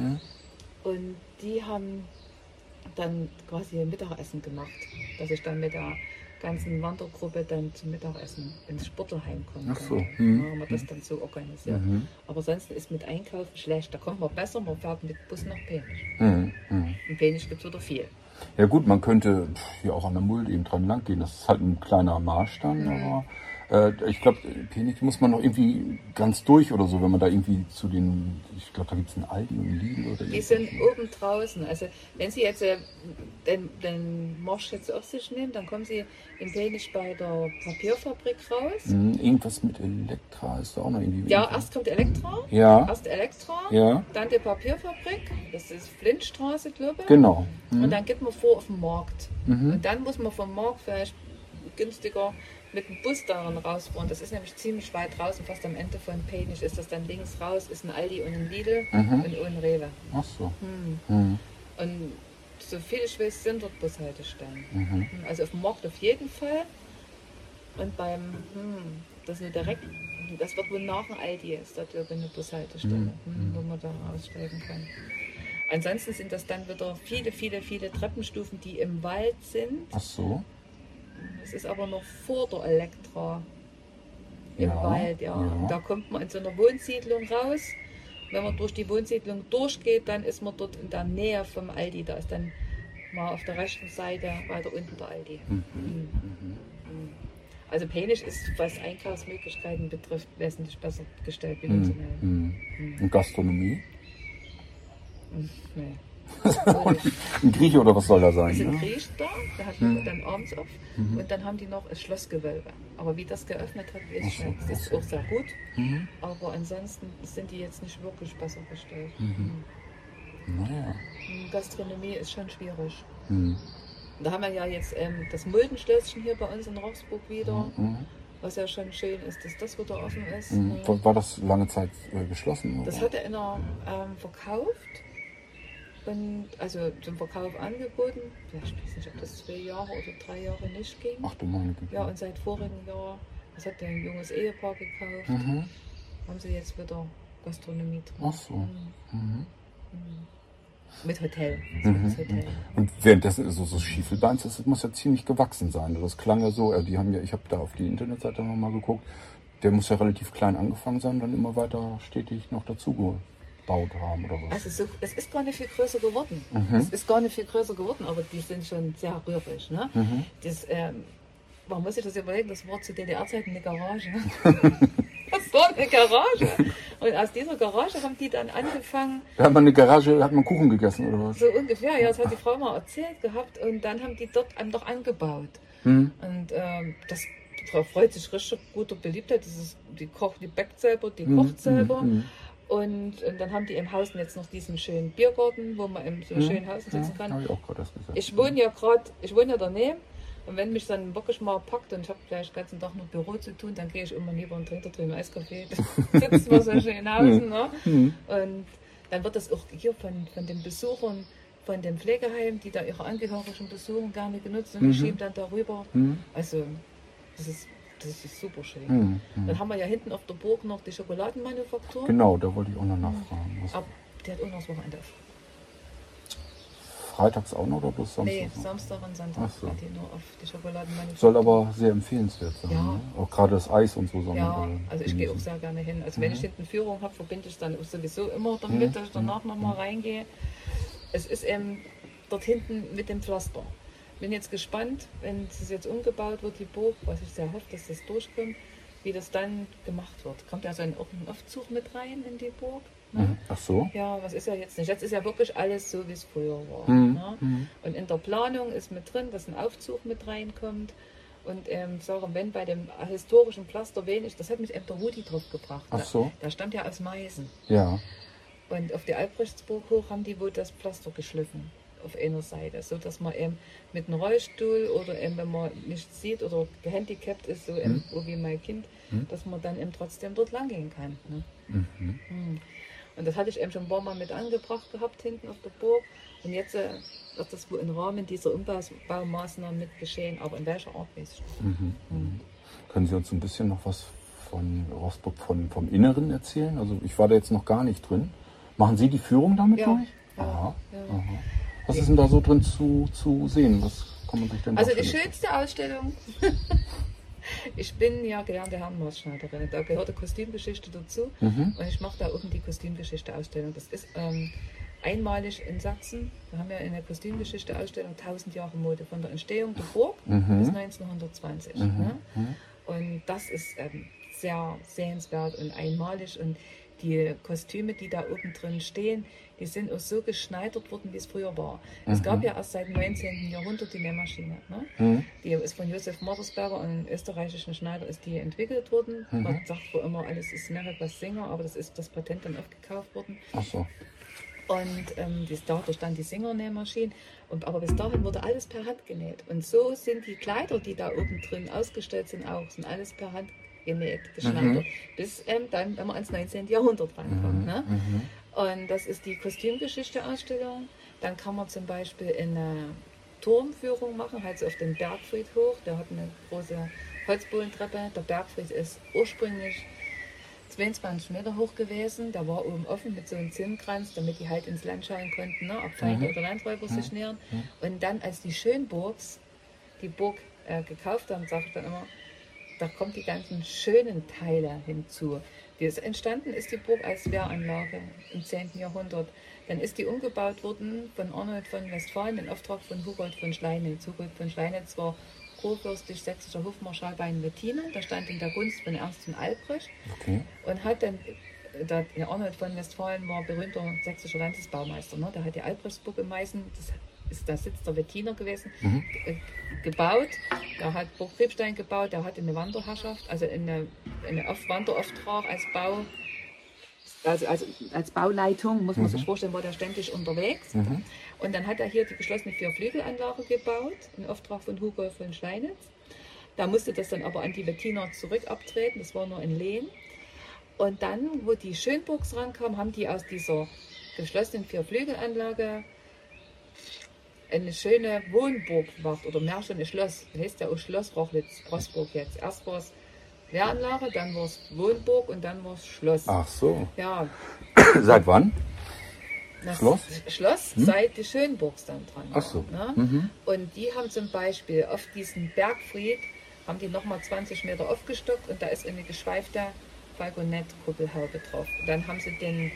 Und die haben dann quasi ein Mittagessen gemacht, dass ich dann mit der ganzen Wandergruppe dann zum Mittagessen ins Sportlerheim kommen. Ach so. Da haben wir das dann so organisiert. Aber sonst ist mit Einkaufen schlecht. Da kommt man besser, man fährt mit Bus nach Penisch. In Penisch gibt es wieder viel. Ja gut, man könnte hier auch an der Mulde eben dran lang gehen. Das ist halt ein kleiner Marsch dann, aber ich glaube, Penisch muss man noch irgendwie ganz durch oder so, wenn man da irgendwie zu den, ich glaube, da gibt es einen Aldi und einen Lidl oder die sind oben draußen. Also wenn Sie jetzt den Marsch jetzt auf sich nehmen, dann kommen Sie in Penisch bei der Papierfabrik raus. Irgendwas mit Elektra ist da auch noch irgendwie. Ja, erst kommt Elektra. Ja. Erst Elektra. Ja. Dann die Papierfabrik. Das ist Flintstraße, glaube ich. Genau. Und dann geht man vor auf den Markt. Und dann muss man vom Markt vielleicht günstiger mit dem Bus daran rausfahren. Das ist nämlich ziemlich weit draußen, fast am Ende von Penisch ist das dann links raus, ist ein Aldi und ein Lidl und ein Rewe. Ach so. Und so viel ich weiß, sind dort Bushaltestellen. Also auf dem Markt auf jeden Fall. Und das ist direkt, das wird wohl nach dem Aldi, ist da glaube ich eine Bushaltestelle, wo man da aussteigen kann. Ansonsten sind das dann wieder viele Treppenstufen, die im Wald sind. Ach so. Es ist aber noch vor der Elektra im Wald, ja. Da kommt man in so einer Wohnsiedlung raus. Wenn man durch die Wohnsiedlung durchgeht, dann ist man dort in der Nähe vom Aldi. Da ist dann mal auf der rechten Seite weiter unten der Aldi. Also Peinisch ist, was Einkaufsmöglichkeiten betrifft, wesentlich besser gestellt wie Lützeln. Und Gastronomie? Nee. Ein Grieche oder was soll da sein? Es ist ein Griech da, der hat dann abends auf und dann haben die noch ein Schlossgewölbe. Aber wie das geöffnet hat, weiß ich nicht. Das ist auch sehr gut, aber ansonsten sind die jetzt nicht wirklich besser gestellt. Naja. Gastronomie ist schon schwierig. Da haben wir ja jetzt das Muldenschlösschen hier bei uns in Rochsburg wieder, was ja schon schön ist, dass das wieder offen ist. War das lange Zeit geschlossen? Oder? Das hat er verkauft. Und also zum Verkauf angeboten. Ja, ich weiß nicht, ob das 2 Jahre oder 3 Jahre nicht ging. Ach du meine Güte. Ja, und seit vorigen Jahr, das hat ein junges Ehepaar gekauft, haben sie jetzt wieder Gastronomie drin. Ach so. Mit Hotel. Das Hotel. Und währenddessen ist so Schiefelbeins, das muss ja ziemlich gewachsen sein. Das klang ja so, die haben ja, ich habe da auf die Internetseite nochmal geguckt, der muss ja relativ klein angefangen sein, dann immer weiter stetig noch dazugeholt haben oder was? Also es ist gar nicht viel größer geworden. Es ist gar nicht viel größer geworden, aber die sind schon sehr rührig. Ne? Das, man muss sich das überlegen, das war zu DDR-Zeiten eine Garage. Das war eine Garage. Und aus dieser Garage haben die dann angefangen. Da hat man eine Garage, hat man Kuchen gegessen oder was? So ungefähr, ja, das hat die Frau mal erzählt gehabt. Und dann haben die dort noch angebaut. Und das die Frau freut sich richtig guter Beliebtheit. Das ist, die backt selber, die kocht selber. Und dann haben die im Haus jetzt noch diesen schönen Biergarten, wo man im so schönen Haus sitzen kann. Habe ich auch gerade das gesagt. Ich wohne ja daneben. Und wenn mich dann wirklich mal packt und ich habe gleich den ganzen Tag noch Büro zu tun, dann gehe ich immer lieber und trinke drüben Eiskaffee. Sitzt man so schön in Hausen. Ne? Und dann wird das auch hier von den Besuchern, von dem Pflegeheim, die da ihre Angehörigen besuchen, gerne genutzt und die schieben dann darüber. Also das ist super schön. Dann haben wir ja hinten auf der Burg noch die Schokoladenmanufaktur. Genau, da wollte ich auch noch nachfragen. Aber der hat auch noch das Wochenende auf. Freitags auch noch oder bloß Samstag? Nee, Samstag und Sonntag so. hat die nur auf die Schokoladenmanufaktur. Soll aber sehr empfehlenswert sein. Ja. Ne? Auch gerade das Eis und so. Ja, also ich gehe auch sehr gerne hin. Also wenn ich hinten Führung habe, verbinde ich es dann sowieso immer damit, dass ich danach nochmal reingehe. Es ist eben dort hinten mit dem Pflaster. Bin jetzt gespannt, wenn es jetzt umgebaut wird, die Burg, was ich sehr hoffe, dass das durchkommt, wie das dann gemacht wird. Kommt ja so ein Aufzug mit rein in die Burg? Ne? Ach so? Ja, was ist ja jetzt nicht. Jetzt ist ja wirklich alles so, wie es früher war. Ne? Und in der Planung ist mit drin, dass ein Aufzug mit reinkommt. Und wenn bei dem historischen Pflaster wenig, das hat mich eben der Rudi drauf gebracht. Ach so? Der stammt ja aus Meißen. Ja. Und auf die Albrechtsburg hoch haben die wohl das Pflaster geschliffen. Auf einer Seite, so dass man eben mit einem Rollstuhl oder eben, wenn man nichts sieht oder gehandicapt ist, so eben, wie mein Kind, dass man dann eben trotzdem dort lang gehen kann. Ne? Und das hatte ich eben schon ein paar Mal mit angebracht gehabt hinten auf der Burg. Und jetzt wird das wohl im Rahmen dieser Umbaumaßnahmen mit geschehen, aber in welcher Art weiß ich nicht. Können Sie uns ein bisschen noch was von Rochsburg vom Inneren erzählen? Also ich war da jetzt noch gar nicht drin. Machen Sie die Führung damit durch? Aha. Was ist denn da so drin zu sehen? Was kann man sich denn Also die schönste Ausstellung. Ich bin ja gelernte Herrenmaßschneiderin. Da gehört die Kostümgeschichte dazu. Und ich mache da oben die Kostümgeschichte-Ausstellung. Das ist einmalig in Sachsen. Wir haben ja in der Kostümgeschichte-Ausstellung 1000 Jahre Mode von der Entstehung der Burg bis 1920. Ne? Und das ist sehr sehenswert und einmalig. Und die Kostüme, die da oben drin stehen, die sind auch so geschneidert worden, wie es früher war. Es gab ja erst seit dem 19. Jahrhundert die Nähmaschine. Ne? Die ist von Josef Mattersberger, einem österreichischen Schneider, ist die entwickelt worden. Man sagt wohl immer, alles ist Meribas Singer, aber das ist das Patent dann aufgekauft worden. Ach so. Und da stand die Singer-Nähmaschine. Aber bis dahin wurde alles per Hand genäht. Und so sind die Kleider, die da oben drin ausgestellt sind, sind alles per Hand genäht, geschneidert. Bis dann, wenn man ans 19. Jahrhundert rankommt. Ne? Und das ist die Kostümgeschichte-Ausstellung. Dann kann man zum Beispiel eine Turmführung machen, halt so auf den Bergfried hoch. Der hat eine große Holzbohlentreppe. Der Bergfried ist ursprünglich 22 Meter hoch gewesen. Der war oben offen mit so einem Zinnkranz, damit die halt ins Land schauen konnten, ne, ob Feinde oder Landräuber sich nähern. Und dann, als die Schönburgs die Burg gekauft haben, sage ich dann immer, da kommen die ganzen schönen Teile hinzu. Entstanden ist die Burg als Wehranlage im 10. Jahrhundert. Dann ist die umgebaut worden von Arnold von Westfalen in Auftrag von Hugold von Schleinitz. Hugold von Schleinitz war kurfürstlich-sächsischer Hofmarschall bei den Wettinern. Der stand in der Gunst von Ernst von Albrecht. Okay. Und hat dann, der Arnold von Westfalen war berühmter sächsischer Landesbaumeister. Ne? Der hat die Albrechtsburg in Meißen, das ist der Sitz der Wettiner gewesen, gebaut. Der hat Burg Triebstein gebaut, der hatte eine Wanderherrschaft, also eine Wanderauftrag als Bau. Also als Bauleitung, muss man sich vorstellen, war der ständig unterwegs. Und dann hat er hier die geschlossene 4-Flügelanlage gebaut, in Auftrag von Hugo von Schleinitz. Da musste das dann aber an die Wettiner zurück abtreten, das war nur in Lehn. Und dann, wo die Schönburgs rankamen, haben die aus dieser geschlossenen 4-Flügelanlage eine schöne Wohnburg gemacht, oder mehr schon ein Schloss. Das heißt ja auch Schloss Rochlitz-Roßburg jetzt. Erst war es Wehranlage, dann war es Wohnburg und dann war es Schloss. Ach so. Ja. Seit wann? Das Schloss? Seit die Schönburgs dann dran. Ach so. Ne? Und die haben zum Beispiel auf diesen Bergfried, haben die nochmal 20 Meter aufgestockt und da ist eine geschweifte Falconett-Kuppelhaube drauf. Und dann haben sie den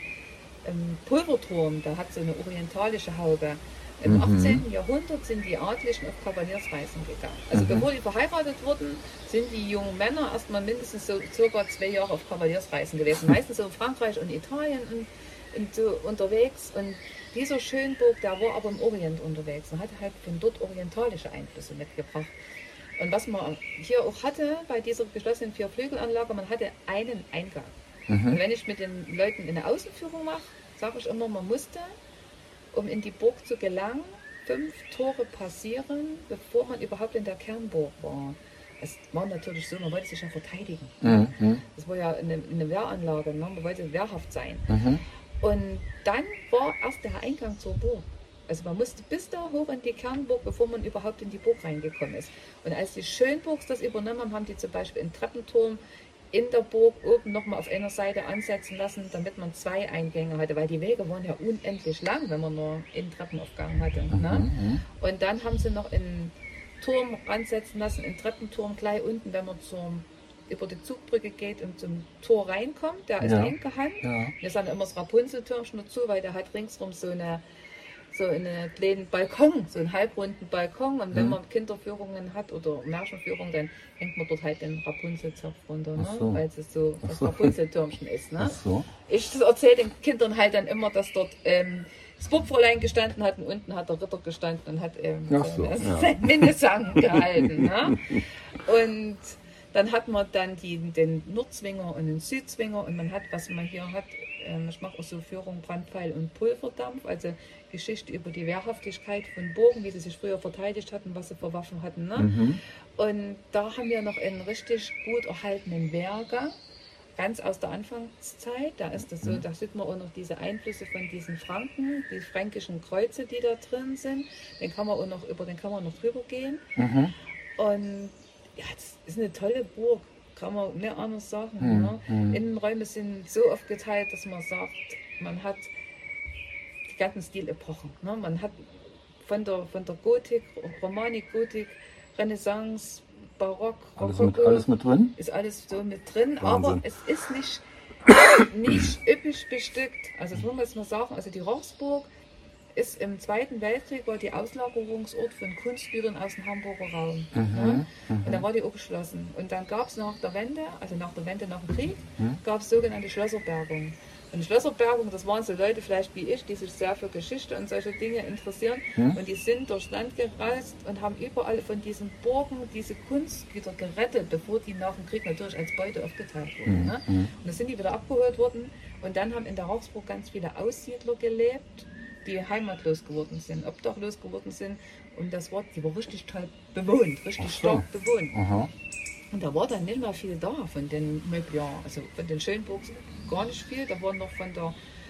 Pulverturm, da hat so eine orientalische Haube. Im 18. Jahrhundert sind die Adligen auf Kavaliersreisen gegangen. Also bevor die verheiratet wurden, sind die jungen Männer erstmal mindestens so circa 2 Jahre auf Kavaliersreisen gewesen. Meistens so in Frankreich und Italien und so unterwegs. Und dieser Schönburg, der war aber im Orient unterwegs und hatte halt von dort orientalische Einflüsse mitgebracht. Und was man hier auch hatte bei dieser geschlossenen 4-Flügelanlage, man hatte einen Eingang. Und wenn ich mit den Leuten eine Außenführung mache, sage ich immer, man musste, um in die Burg zu gelangen, 5 Tore passieren, bevor man überhaupt in der Kernburg war. Es war natürlich so, man wollte sich ja verteidigen. Das war ja eine Wehranlage, ne? Man wollte wehrhaft sein. Und dann war erst der Eingang zur Burg. Also man musste bis da hoch in die Kernburg, bevor man überhaupt in die Burg reingekommen ist. Und als die Schönburgs das übernommen haben, haben die zum Beispiel einen Treppenturm in der Burg oben nochmal auf einer Seite ansetzen lassen, damit man 2 Eingänge hatte, weil die Wege waren ja unendlich lang, wenn man nur einen Treppenaufgang hatte. Ne? Und dann haben sie noch einen Turm ansetzen lassen, einen Treppenturm gleich unten, wenn man über die Zugbrücke geht und zum Tor reinkommt, der ist eingehand. Wir sagen immer das Rapunzeltürmchen dazu, weil der hat ringsrum so einen kleinen Balkon, so einen halbrunden Balkon. Und wenn man Kinderführungen hat oder Märchenführungen, dann hängt man dort halt den Rapunzelzopf runter, ne? Weil es so das Rapunzeltürmchen ist. Ne? Ich erzähle den Kindern halt dann immer, dass dort das Burgfräulein gestanden hat und unten hat der Ritter gestanden und hat seinen Minnesang gehalten. Ne? Und dann hat man dann den Nordzwinger und den Südzwinger und man hat, was man hier hat, ich mache auch so Führung Brandpfeil und Pulverdampf, also Geschichte über die Wehrhaftigkeit von Burgen, wie sie sich früher verteidigt hatten, was sie für Waffen hatten. Ne? Und da haben wir noch einen richtig gut erhaltenen Wehrgang, ganz aus der Anfangszeit. Da ist das so, da sieht man auch noch diese Einflüsse von diesen Franken, die fränkischen Kreuze, die da drin sind. Über den kann man noch drüber gehen. Und ja, das ist eine tolle Burg. Kann man nicht anders sagen. Ne? Innenräume sind so aufgeteilt, dass man sagt, man hat die ganzen Stilepochen. Ne? Man hat von der Gotik, Romanik, Gotik, Renaissance, Barock, Rokoko. Alles mit drin? Ist alles so mit drin, Wahnsinn. Aber es ist nicht üppig bestückt. Also das muss man jetzt mal sagen, also die Rochsburg ist im Zweiten Weltkrieg war die Auslagerungsort von Kunstgütern aus dem Hamburger Raum. Ne? Und dann war die auch geschlossen. Und dann gab es nach der Wende, nach dem Krieg, gab es sogenannte Schlösserbergung. Und die Schlösserbergung, das waren so Leute vielleicht wie ich, die sich sehr für Geschichte und solche Dinge interessieren. Und die sind durchs Land gereist und haben überall von diesen Burgen diese Kunstgüter gerettet, bevor die nach dem Krieg natürlich als Beute aufgeteilt wurden. Ne? Und dann sind die wieder abgeholt worden. Und dann haben in der Rochsburg ganz viele Aussiedler gelebt, die heimatlos geworden sind, obdachlos geworden sind. Und die war richtig toll bewohnt, richtig stark bewohnt. Und da war dann nicht mehr viel da von den Möbliaren, also von den Schönburgs gar nicht viel. Da waren noch von der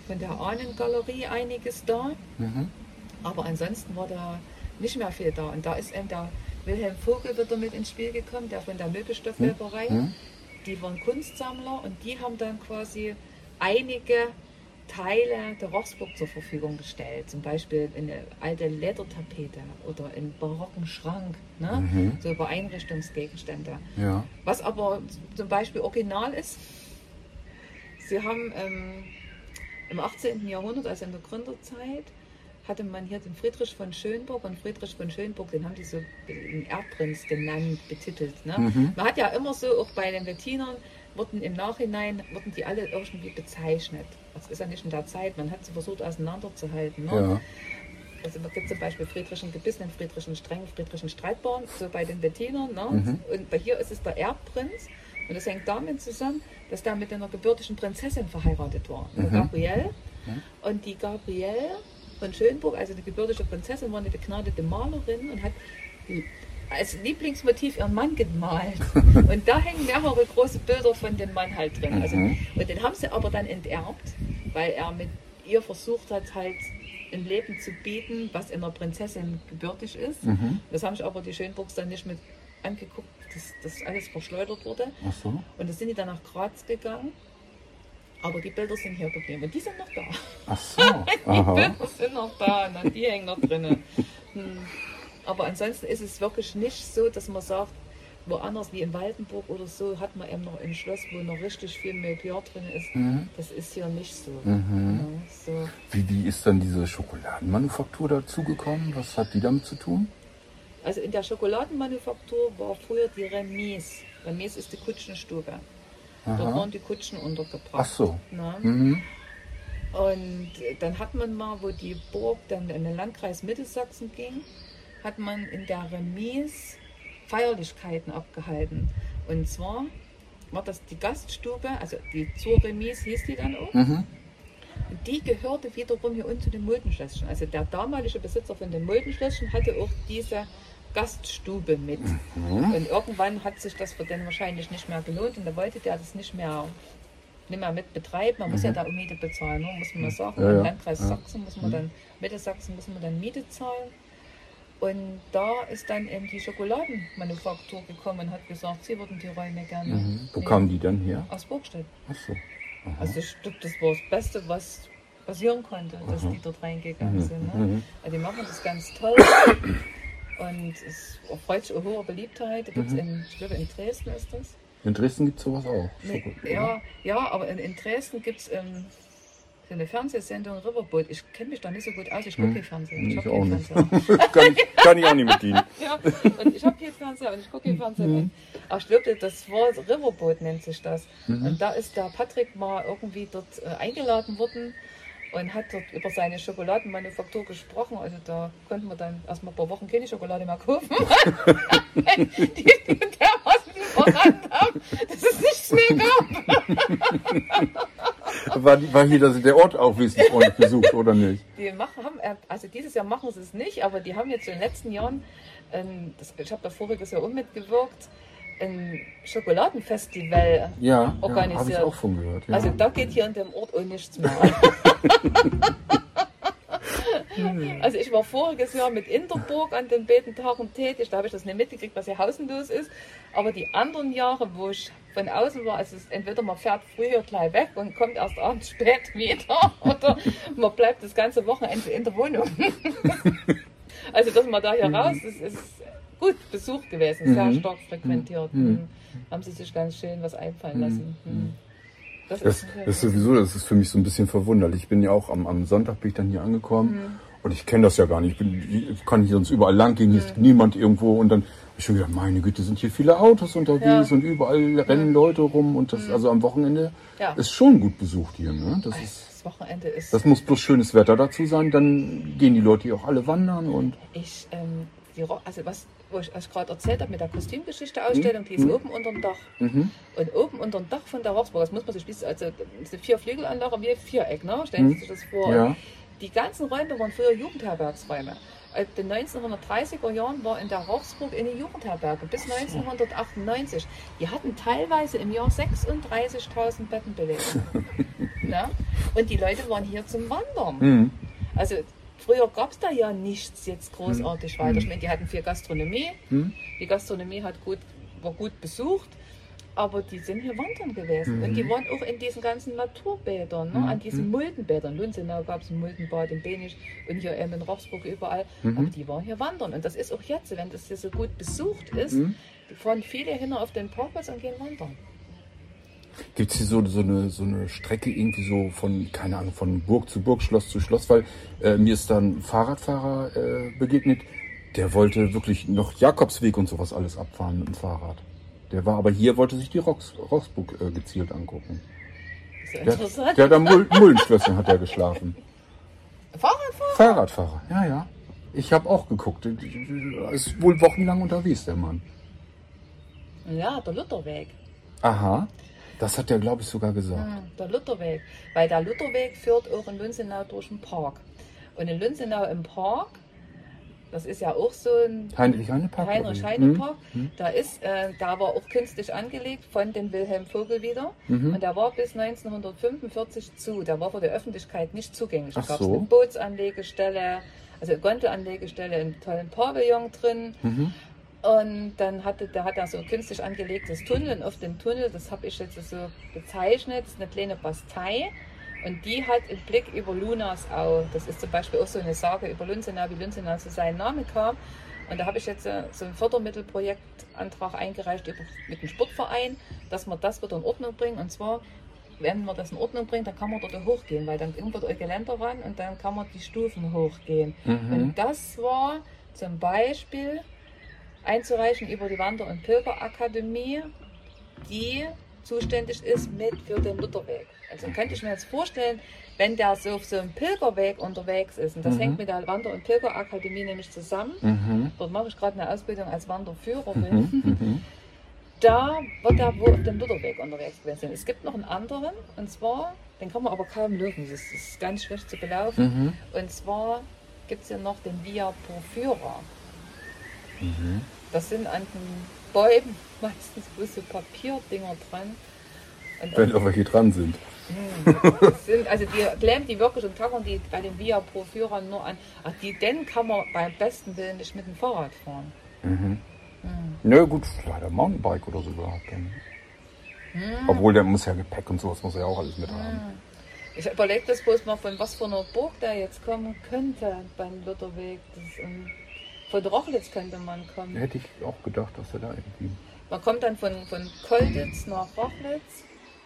von der Ahnengalerie einiges da. Aber ansonsten war da nicht mehr viel da. Und da ist eben der Wilhelm Vogel wieder mit ins Spiel gekommen, der von der Möbelstoffweberei. Die waren Kunstsammler und die haben dann quasi einige Teile der Rochsburg zur Verfügung gestellt. Zum Beispiel eine alte Ledertapete oder einen barocken Schrank, ne? So über Einrichtungsgegenstände. Ja. Was aber zum Beispiel original ist, sie haben im 18. Jahrhundert, also in der Gründerzeit, hatte man hier den Friedrich von Schönburg, und Friedrich von Schönburg, den haben die so den Erbprinz genannt, betitelt. Ne? Man hat ja immer so, auch bei den Wettinern, wurden im Nachhinein die alle irgendwie bezeichnet. Das ist ja nicht in der Zeit, man hat sie versucht auseinanderzuhalten. Ne? Ja. Also man gibt zum Beispiel Friedrichen Gebissenen, Friedrichen Streng, Friedrichen Streitbaren, so bei den Wettinern. Ne? Und bei hier ist es der Erbprinz. Und das hängt damit zusammen, dass der mit einer gebürtigen Prinzessin verheiratet war, Gabrielle. Und die Gabrielle von Schönburg, also die gebürtige Prinzessin, war eine begnadete Malerin und hat als Lieblingsmotiv ihren Mann gemalt. Und da hängen mehrere große Bilder von dem Mann halt drin. Also, und den haben sie aber dann enterbt, weil er mit ihr versucht hat, halt ein Leben zu bieten, was in einer Prinzessin gebürtig ist. Das haben sich aber die Schönburgs dann nicht mit angeguckt, dass das alles verschleudert wurde. Ach so. Und da sind die dann nach Graz gegangen. Aber die Bilder sind hier geblieben. Und die sind noch da. Ach so. Die Bilder sind noch da. Und die hängen noch drin. Aber ansonsten ist es wirklich nicht so, dass man sagt, woanders wie in Waldenburg oder so, hat man eben noch ein Schloss, wo noch richtig viel Mobiliar drin ist. Das ist hier nicht so. Ja, so. Wie ist dann diese Schokoladenmanufaktur dazugekommen? Was hat die damit zu tun? Also in der Schokoladenmanufaktur war früher die Remise. Remise ist die Kutschenstube. Dort waren die Kutschen untergebracht. Ach so. Und dann hat man mal, wo die Burg dann in den Landkreis Mittelsachsen ging, hat man in der Remise Feierlichkeiten abgehalten. Und zwar war das die Gaststube, also die zur Remise hieß die dann auch. Und die gehörte wiederum hier unten zu den Muldenschlösschen. Also der damalige Besitzer von den Muldenschlösschen hatte auch diese Gaststube mit. Und irgendwann hat sich das für den wahrscheinlich nicht mehr gelohnt und da wollte der das nicht mehr mit betreiben. Man muss ja da Miete bezahlen, ne? Muss man mal sagen. Im Landkreis Sachsen muss man dann, Mittelsachsen muss man dann Miete zahlen. Und da ist dann eben die Schokoladenmanufaktur gekommen und hat gesagt, sie würden die Räume gerne. Wo kamen die dann her? Aus Burgstedt. Ach so. Also das war das Beste, was passieren konnte, dass die dort reingegangen sind. Ne? Also die machen das ganz toll. Und es erfreut sich hoher Beliebtheit. Da gibt's ich glaube in Dresden ist das. In Dresden gibt es sowas auch. Ja, aber in Dresden gibt es so eine Fernsehsendung Riverboat. Ich kenne mich da nicht so gut aus. Ich gucke Fernsehen. Ich auch nicht. kann ich auch nicht mit dienen. Ja, und ich habe hier Fernseher und ich gucke Fernsehen. Aber ich glaube, das war Riverboat, nennt sich das. Und da ist der Patrick mal irgendwie dort eingeladen worden und hat dort über seine Schokoladenmanufaktur gesprochen. Also da konnten wir dann erstmal ein paar Wochen keine Schokolade mehr kaufen. die dermaßen überrannt haben, dass es nichts mehr gab. War hier der Ort auch wissensfreundlich besucht, oder nicht? Also dieses Jahr machen sie es nicht, aber die haben jetzt in den letzten Jahren, ich habe da voriges Jahr auch mitgewirkt, ein Schokoladenfestival organisiert. Habe ich auch von gehört. Ja. Also da geht hier in dem Ort auch nichts mehr. Also ich war voriges Jahr mit Interburg an den beiden Tagen tätig, da habe ich das nicht mitgekriegt, was hier hausenlos ist. Aber die anderen Jahre, wo ich von außen war, also entweder man fährt früher gleich weg und kommt erst abends spät wieder oder man bleibt das ganze Wochenende in der Wohnung. Also dass man da hier raus ist gut besucht gewesen, sehr stark frequentiert. Haben sie sich ganz schön was einfallen lassen. Das ist sowieso, das ist für mich so ein bisschen verwunderlich. Ich bin ja auch am Sonntag bin ich dann hier angekommen und ich kenne das ja gar nicht. Ich kann hier sonst überall lang gehen, hier ist niemand irgendwo und dann habe ich schon gedacht, meine Güte, sind hier viele Autos unterwegs und überall rennen Leute rum und das also am Wochenende ist schon gut besucht hier. Ne? Das Wochenende ist... Das muss bloß schönes Wetter dazu sein, dann gehen die Leute hier auch alle wandern und... wo ich euch gerade erzählt habe mit der Kostümgeschichte-Ausstellung, die ist oben unterm Dach. Und oben unterm Dach von der Rochsburg, das muss man sich wissen, also diese 4 Flügelanlage wie ein Viereck, ne? Stellen Sie sich das vor. Ja. Die ganzen Räume waren früher Jugendherbergsräume. In den 1930er Jahren war in der Rochsburg eine Jugendherberge bis 1998. Die hatten teilweise im Jahr 36.000 Betten belegt. Ne? Und die Leute waren hier zum Wandern. Also früher gab es da ja nichts jetzt großartig weiter. Ich meine, die hatten viel Gastronomie. Die Gastronomie war gut besucht. Aber die sind hier wandern gewesen. Und die waren auch in diesen ganzen Naturbädern, ne? An diesen Muldenbädern. In Lunzenau gab es ein Muldenbad, in Benisch und hier eben in Rochsburg überall. Aber die waren hier wandern. Und das ist auch jetzt, wenn das hier so gut besucht ist, fahren viele hin auf den Parkplatz und gehen wandern. Gibt es hier so eine Strecke irgendwie so von, keine Ahnung, von Burg zu Burg, Schloss zu Schloss? Weil mir ist dann ein Fahrradfahrer begegnet, der wollte wirklich noch Jakobsweg und sowas alles abfahren mit dem Fahrrad. Der war aber hier, wollte sich die Rochsburg gezielt angucken. Ist ja interessant. Der hat am Mullenschlösschen hat er geschlafen. Fahrradfahrer? Fahrradfahrer, ja. Ich habe auch geguckt. Ist wohl wochenlang unterwegs, der Mann. Ja, der Lutherweg. Aha, das hat er, glaube ich, sogar gesagt. Der Lutherweg. Weil der Lutherweg führt auch in Lunzenau durch den Park. Und in Lunzenau im Park, das ist ja auch so ein Heinrich-Heine-Park. Heinrich-Heine-Park. Da war auch künstlich angelegt von dem Wilhelm Vogel wieder. Und der war bis 1945 zu. Der war für die Öffentlichkeit nicht zugänglich. Da gab es eine Bootsanlegestelle, also eine Gondelanlegestelle, einen tollen Pavillon drin. Und dann hat er so ein künstlich angelegtes Tunnel. Und auf dem Tunnel, das habe ich jetzt so bezeichnet, ist eine kleine Bastei. Und die hat einen Blick über Lunersau. Das ist zum Beispiel auch so eine Sage über Lunzenau, wie Lunzenau zu seinem Namen kam. Und da habe ich jetzt so einen Fördermittelprojektantrag eingereicht mit dem Sportverein, dass wir das wieder in Ordnung bringen. Und zwar, wenn wir das in Ordnung bringen, dann kann man dort hochgehen, weil dann kommt ein Geländer ran und dann kann man die Stufen hochgehen. Und das war zum Beispiel einzureichen über die Wander- und Pilgerakademie, die zuständig ist für den Lutherweg. Also könnte ich mir jetzt vorstellen, wenn der so auf so einem Pilgerweg unterwegs ist, und das hängt mit der Wander- und Pilgerakademie nämlich zusammen, dort mache ich gerade eine Ausbildung als Wanderführerin, da wird er wohl auf dem Lutherweg unterwegs gewesen sein. Es gibt noch einen anderen, und zwar, den kann man aber kaum laufen, das ist ganz schlecht zu belaufen, und zwar gibt es ja noch den Via Porphyra. Das sind an den Bäumen meistens bloß so Papierdinger dran. Und wenn auch welche dran sind. Also die klemmen die wirklich und tackern die bei den Via Porphyra nur an. Den kann man beim besten Willen nicht mit dem Fahrrad fahren. Na gut, leider Mountainbike oder so gehabt. Obwohl, der muss ja Gepäck und sowas muss er ja auch alles mit haben. Ich überlege das bloß mal, von was für einer Burg der jetzt kommen könnte beim Lutherweg. Von Rochlitz könnte man kommen. Hätte ich auch gedacht, dass er da irgendwie... Man kommt dann von Kolditz nach Rochlitz.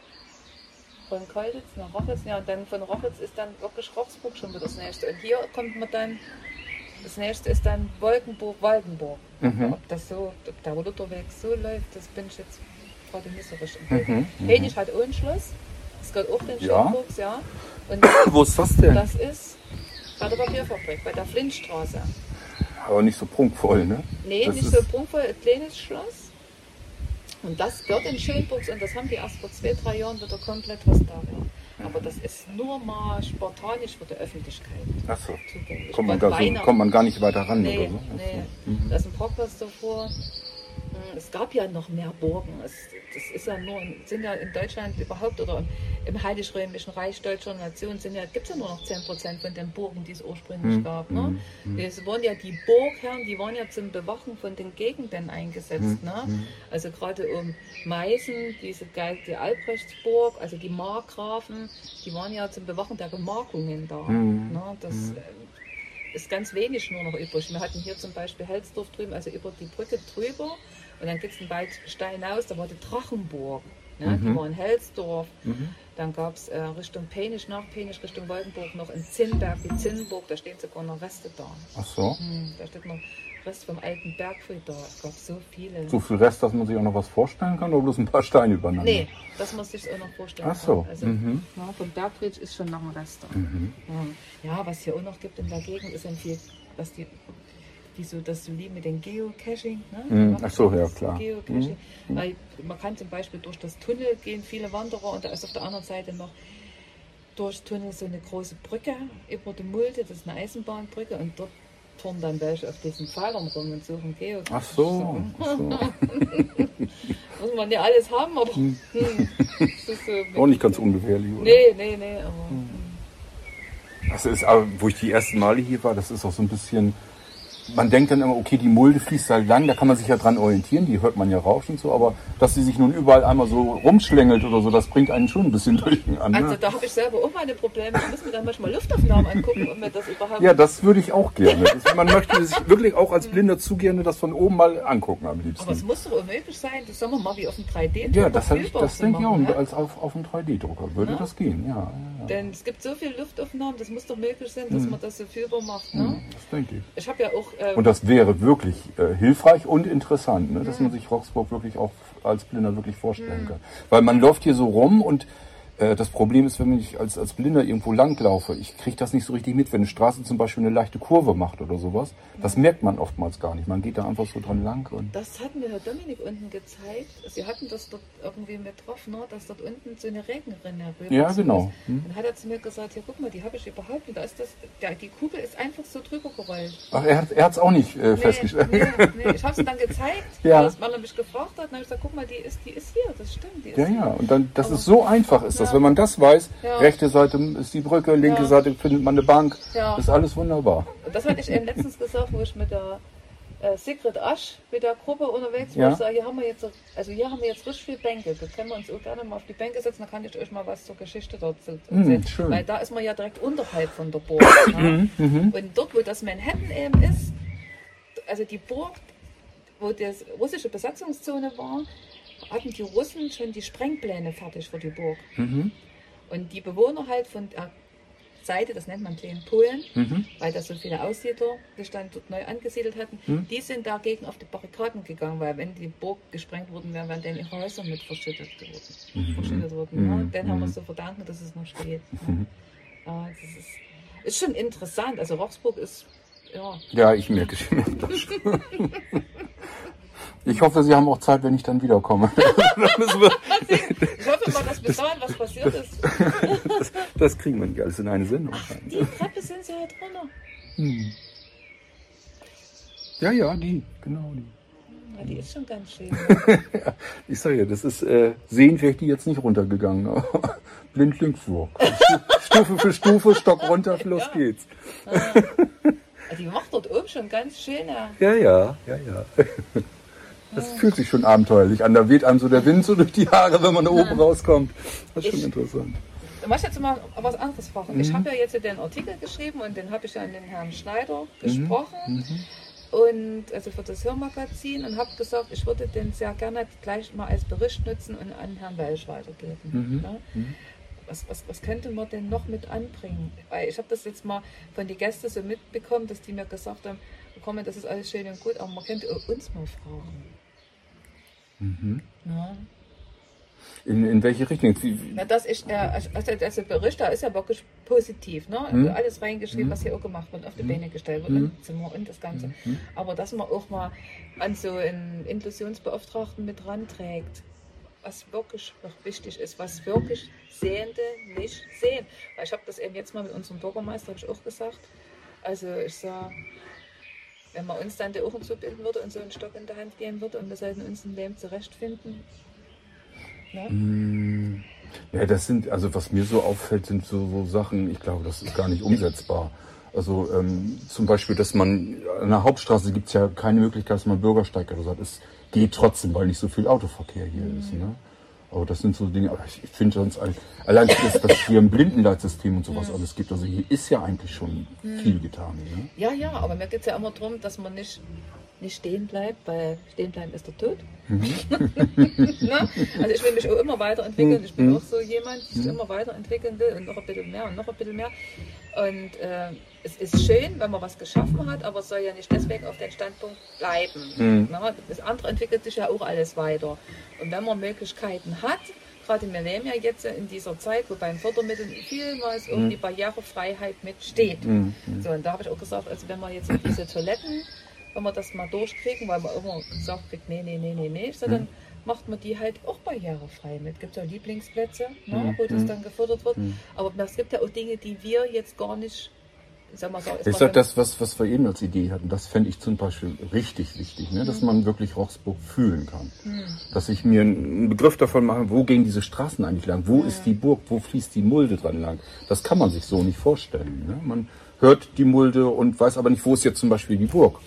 Von Kolditz nach Rochlitz, ja, und dann von Rochlitz ist dann wirklich Rochsburg schon wieder das nächste. Und hier kommt man dann, das nächste ist dann Wolkenburg-Waldenburg. Ob der Lutherweg so läuft, das bin ich jetzt gerade nicht so richtig. Benisch hat auch ein Schloss, das gehört auch den Schönburgs, ja. Und wo ist das denn? Das ist bei der Papierfabrik, bei der Flintstraße. Aber nicht so prunkvoll, ne? Nee, das nicht so prunkvoll, ein kleines Schloss. Und das gehört in Schönburgs und das haben die erst vor 2-3 Jahren wieder komplett restauriert. Aber das ist nur mal spartanisch für die Öffentlichkeit zugänglich. Kommt man gar nicht weiter ran oder so? Nee. Da ist ein Parkplatz davor. Es gab ja noch mehr Burgen. Das ist ja sind ja in Deutschland überhaupt oder im Heilig-Römischen Reich deutscher Nation gibt es ja nur noch 10% von den Burgen, die es ursprünglich gab. Ne? Es waren ja die Burgherren, die waren ja zum Bewachen von den Gegenden eingesetzt. Ne? Also gerade um Meißen, die Albrechtsburg, also die Markgrafen, die waren ja zum Bewachen der Gemarkungen da. Ne? Das ist ganz wenig nur noch übrig. Wir hatten hier zum Beispiel Helsdorf drüben, also über die Brücke drüber. Und dann gibt es einen weit Stein aus, da war die Drachenburg. Ne? Die war in Helsdorf. Dann gab es Richtung Penisch, nach Penisch, Richtung Waldenburg noch in Zinnberg, die Zinnburg. Da stehen sogar noch Reste da. Ach so? Da steht noch Rest vom alten Bergfried da. Es gab so viele. So viel Rest, dass man sich auch noch was vorstellen kann, oder bloß ein paar Steine übereinander? Nee, dass man sich auch noch vorstellen kann. Ach so. Also, vom Bergfried ist schon noch ein Rest da. Ja, was hier auch noch gibt in der Gegend, ist dann viel, was die so das so lieben mit dem Geocaching. Ne? Ach so, ja klar. Geocaching. Weil man kann zum Beispiel durch das Tunnel gehen, viele Wanderer, und da ist auf der anderen Seite noch durch Tunnel so eine große Brücke über die Mulde, das ist eine Eisenbahnbrücke, und dort turnen dann welche auf diesen Pfeilern rum und suchen Geocaches. Ach so. muss man nicht alles haben, aber das ist so auch nicht ganz ungefährlich, oder? Nee, aber... Das ist, aber, wo ich die ersten Male hier war, das ist auch so ein bisschen, man denkt dann immer, okay, die Mulde fließt halt lang, da kann man sich ja dran orientieren, die hört man ja rauschen und so, aber dass sie sich nun überall einmal so rumschlängelt oder so, das bringt einen schon ein bisschen durcheinander. Also da habe ich selber auch meine Probleme, ich muss mir dann manchmal Luftaufnahmen angucken, um mir das überhaupt... Ja, das würde ich auch gerne. Man möchte sich wirklich auch als Blinder zu gerne das von oben mal angucken am liebsten. Aber es muss doch unmöglich sein, das soll man mal wie auf dem 3D-Drucker Ja, das denke ich auch, ne? als auf einem 3D-Drucker würde das gehen, ja. Denn es gibt so viele Luftaufnahmen, das muss doch möglich sein, dass man das so fühlbar macht. Ne? Das denke ich. Ich habe ja auch... Und das wäre wirklich hilfreich und interessant, ne? Dass man sich Roxburgh wirklich auch als Blinder wirklich vorstellen kann. Weil man läuft hier so rum und das Problem ist, wenn ich als Blinder irgendwo langlaufe, ich kriege das nicht so richtig mit, wenn eine Straße zum Beispiel eine leichte Kurve macht oder sowas. Das merkt man oftmals gar nicht. Man geht da einfach so dran lang. Und das hat mir Herr Dominik unten gezeigt. Sie hatten das dort irgendwie mit drauf, ne? Dass dort unten so eine Regenrinne rüber ja, genau. Dann hat er zu mir gesagt, ja guck mal, die habe ich überhaupt nicht. Da ist die Kugel ist einfach so drüber gerollt. Ach, er hat es auch nicht festgestellt. Nee. Ich habe es dann gezeigt, weil er mich gefragt hat. Dann habe ich gesagt, guck mal, die ist hier, das stimmt. Die ist hier. Und dann, dass es so einfach ist, dass wenn man das weiß, rechte Seite ist die Brücke, linke Seite findet man eine Bank, ist alles wunderbar. Und das hatte ich eben letztens gesagt, wo ich mit der Sigrid Asch mit der Gruppe unterwegs war. Ich sage, hier haben wir jetzt richtig viele Bänke. Da können wir uns auch gerne mal auf die Bänke setzen, da kann ich euch mal was zur Geschichte dazu erzählen. Weil da ist man ja direkt unterhalb von der Burg. Ne? Und dort, wo das Manhattan eben ist, also die Burg, wo die russische Besatzungszone war, hatten die Russen schon die Sprengpläne fertig für die Burg. Und die Bewohner halt von der Seite, das nennt man Kleinen Polen, weil da so viele Aussiedler sich dann dort neu angesiedelt hatten, die sind dagegen auf die Barrikaden gegangen, weil wenn die Burg gesprengt worden wäre, wären dann ihre Häuser mit verschüttet worden. Ja? Dann haben wir es zu verdanken, dass es noch steht. Ja. Das ist schon interessant. Also Roxburgh ist, Ja, ich merke das schon. Ich hoffe, Sie haben auch Zeit, wenn ich dann wiederkomme. Ich hoffe mal, dass bis dahin was passiert ist. Das kriegen wir nicht alles in eine Sendung. Die Treppe sind Sie halt runter. Ja, die. Ja, die ist schon ganz schön. Ja, ich sage ja, das ist, sehen wäre ich die jetzt nicht runtergegangen. Blindlings vor. Stufe für Stufe, Stock runter, los geht's. Die macht dort oben schon ganz schön. Ja. Das fühlt sich schon abenteuerlich an. Da weht einem so der Wind so durch die Haare, wenn man da oben rauskommt. Das ist schon interessant. Du musst jetzt mal was anderes fragen. Ich habe ja jetzt den Artikel geschrieben und den habe ich ja an den Herrn Schneider gesprochen. Und also für das Hörmagazin und habe gesagt, ich würde den sehr gerne gleich mal als Bericht nutzen und an Herrn Welsch weitergeben. Was könnte man denn noch mit anbringen? Weil ich habe das jetzt mal von den Gästen so mitbekommen, dass die mir gesagt haben, komm, das ist alles schön und gut, aber man könnte uns mal fragen. Ja. In welche Richtung? Na, das ist also Bericht, da ist ja wirklich positiv, ne? Also alles reingeschrieben, was hier auch gemacht wird, auf die Beine gestellt wird, im Zimmer und das Ganze. Aber dass man auch mal an so einen Inklusionsbeauftragten mit ranträgt, was wirklich wichtig ist, was wirklich Sehende nicht sehen. Weil ich habe das eben jetzt mal mit unserem Bürgermeister habe ich auch gesagt. Also ich sage, wenn man uns dann die Ohren zubilden würde und so einen Stock in der Hand geben würde und wir sollten uns ein Leben zurechtfinden. Ne? Ja, das sind, also was mir so auffällt, sind so Sachen, ich glaube, das ist gar nicht umsetzbar. Also zum Beispiel, dass man an der Hauptstraße gibt es ja keine Möglichkeit, dass man Bürgersteig oder so hat. Es geht trotzdem, weil nicht so viel Autoverkehr hier ist. Ne? Aber das sind so Dinge, aber ich finde sonst allein, dass hier ein Blindenleitsystem und sowas alles gibt. Also hier ist ja eigentlich schon viel getan. Ne? Ja, aber mir geht es ja immer darum, dass man nicht stehen bleibt, weil stehen bleiben ist der Tod. Ne? Also ich will mich auch immer weiterentwickeln. Ich bin auch so jemand, der sich immer weiterentwickeln will und noch ein bisschen mehr und noch ein bisschen mehr. Und es ist schön, wenn man was geschaffen hat, aber es soll ja nicht deswegen auf den Standpunkt bleiben. Ne? Das andere entwickelt sich ja auch alles weiter. Und wenn man Möglichkeiten hat, gerade wir leben ja jetzt in dieser Zeit, wo bei den Fördermitteln vielmals um die Barrierefreiheit mitsteht. So, und da habe ich auch gesagt, also wenn man jetzt diese Toiletten, wenn wir das mal durchkriegen, weil man immer gesagt kriegt, nee, so, dann macht man die halt auch barrierefrei mit. Es gibt ja Lieblingsplätze, ne, wo das dann gefördert wird. Aber es gibt ja auch Dinge, die wir jetzt gar nicht ich sag mal so, Ich sag, das, was wir eben als Idee hatten, das fände ich zum Beispiel richtig wichtig, ne? Dass man wirklich Rochsburg fühlen kann. Dass ich mir einen Begriff davon mache, wo gehen diese Straßen eigentlich lang? Wo ist die Burg? Wo fließt die Mulde dran lang? Das kann man sich so nicht vorstellen. Ne? Man hört die Mulde und weiß aber nicht, wo ist jetzt zum Beispiel die Burg.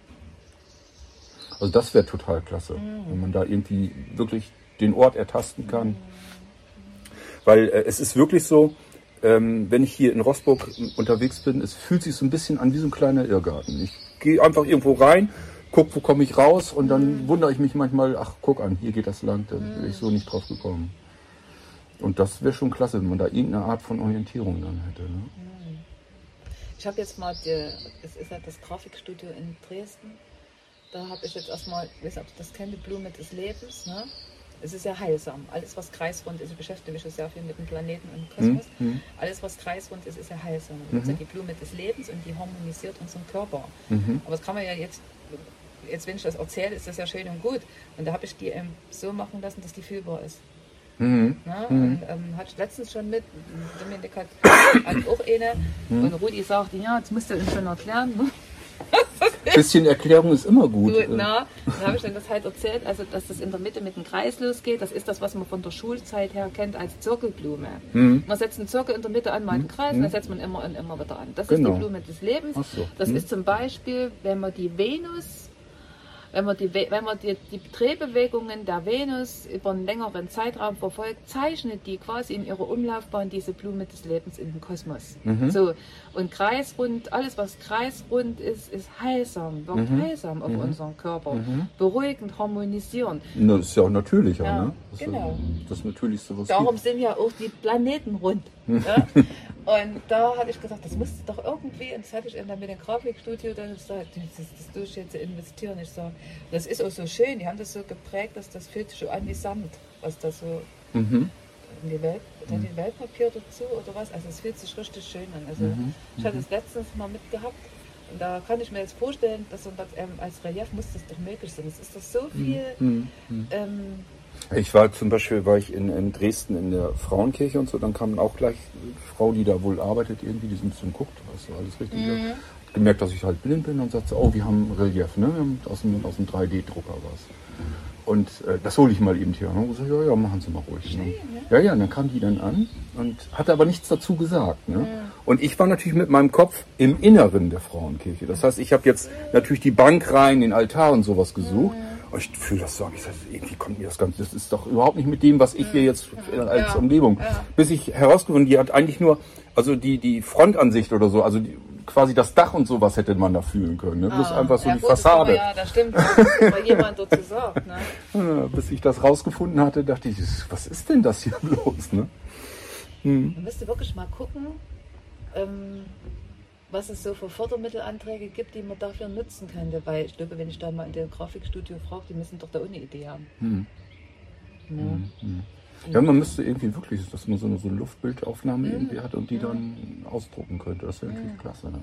Also das wäre total klasse, wenn man da irgendwie wirklich den Ort ertasten kann. Weil es ist wirklich so, wenn ich hier in Rochsburg unterwegs bin, es fühlt sich so ein bisschen an wie so ein kleiner Irrgarten. Ich gehe einfach irgendwo rein, guck, wo komme ich raus und dann wundere ich mich manchmal, ach guck an, hier geht das lang, da wäre ich so nicht drauf gekommen. Und das wäre schon klasse, wenn man da irgendeine Art von Orientierung dann hätte. Ne? Ich habe jetzt mal, es ist halt das Grafikstudio in Dresden, da habe ich jetzt erstmal, ich weiß nicht, ob ihr das kennt, die Blume des Lebens, ne? Es ist ja heilsam. Alles, was kreisrund ist, ich beschäftige mich sehr viel mit dem Planeten und dem Kosmos. Alles, was kreisrund ist, ist ja heilsam. Das ist ja die Blume des Lebens und die harmonisiert unseren Körper. Aber das kann man ja jetzt, wenn ich das erzähle, ist das ja schön und gut. Und da habe ich die so machen lassen, dass die fühlbar ist. Na, und hatte ich letztens schon mit, Dominik hat auch eine. Und Rudi sagte, ja, jetzt musst du uns schon erklären. Ne? Ein bisschen Erklärung ist immer gut. Dann habe ich dann das halt erzählt, also dass das in der Mitte mit dem Kreis losgeht. Das ist das, was man von der Schulzeit her kennt als Zirkelblume. Man setzt einen Zirkel in der Mitte an, mal einen Kreis, und dann setzt man immer und immer wieder an. Das ist die Blume des Lebens. So. Das ist zum Beispiel, wenn man die Venus, wenn man die Drehbewegungen der Venus über einen längeren Zeitraum verfolgt, zeichnet die quasi in ihrer Umlaufbahn diese Blume des Lebens in den Kosmos. So. Und kreisrund, alles was kreisrund ist, ist heilsam, wirkt heilsam auf unseren Körper. Beruhigend, harmonisierend. Das ist ja auch natürlicher, Ja, ne? Das genau. ist das Natürlichste, was Darum gibt. sind ja auch die Planeten rund. Ja? Und da habe ich gesagt, das musste doch irgendwie, und das hatte ich dann mit dem Grafikstudio dann gesagt, das tue ich jetzt investieren. Ich sage, das ist auch so schön, die haben das so geprägt, dass das fühlt sich so an wie Sand, was da so in die Welt, die Weltpapier dazu oder was, also es fühlt sich richtig schön an. Also ich hatte es letztens mal mitgehabt und da kann ich mir jetzt vorstellen, dass man das, als Relief muss das doch möglich sein. Es ist doch so viel. Ich war zum Beispiel in Dresden in der Frauenkirche und so, dann kam auch gleich eine Frau, die da wohl arbeitet, irgendwie, die so ein bisschen guckt, was so alles richtig ist. Hat gemerkt, dass ich halt blind bin und sagt so, oh, wir haben Relief, ne? Wir haben aus dem 3D-Drucker was. Und das hole ich mal eben hier. Ne? Und so, ja, machen Sie mal ruhig. Ne? Ja, dann kam die dann an und hatte aber nichts dazu gesagt. Ne? Und ich war natürlich mit meinem Kopf im Inneren der Frauenkirche. Das heißt, ich habe jetzt natürlich die Bank rein, den Altar und sowas gesucht. Und ich fühle das so, ich sage, irgendwie kommt mir das Ganze, das ist doch überhaupt nicht mit dem, was ich hier jetzt als Umgebung. Bis ich herausgefunden, die hat eigentlich nur, also die Frontansicht oder so, also quasi das Dach und sowas hätte man da fühlen können. Ne? Bloß einfach so die Fassade. Ja, das stimmt, was jemand dazu sagt. Ne? Ja, bis ich das rausgefunden hatte, dachte ich, was ist denn das hier bloß? Ne? Man müsste wirklich mal gucken, was es so für Fördermittelanträge gibt, die man dafür nutzen könnte. Weil ich glaube, wenn ich da mal in dem Grafikstudio frage, die müssen doch da ohne Idee haben. Ja, man müsste irgendwie wirklich, dass man so eine Luftbildaufnahme irgendwie hat und die dann ausdrucken könnte. Das wäre natürlich klasse. Ne?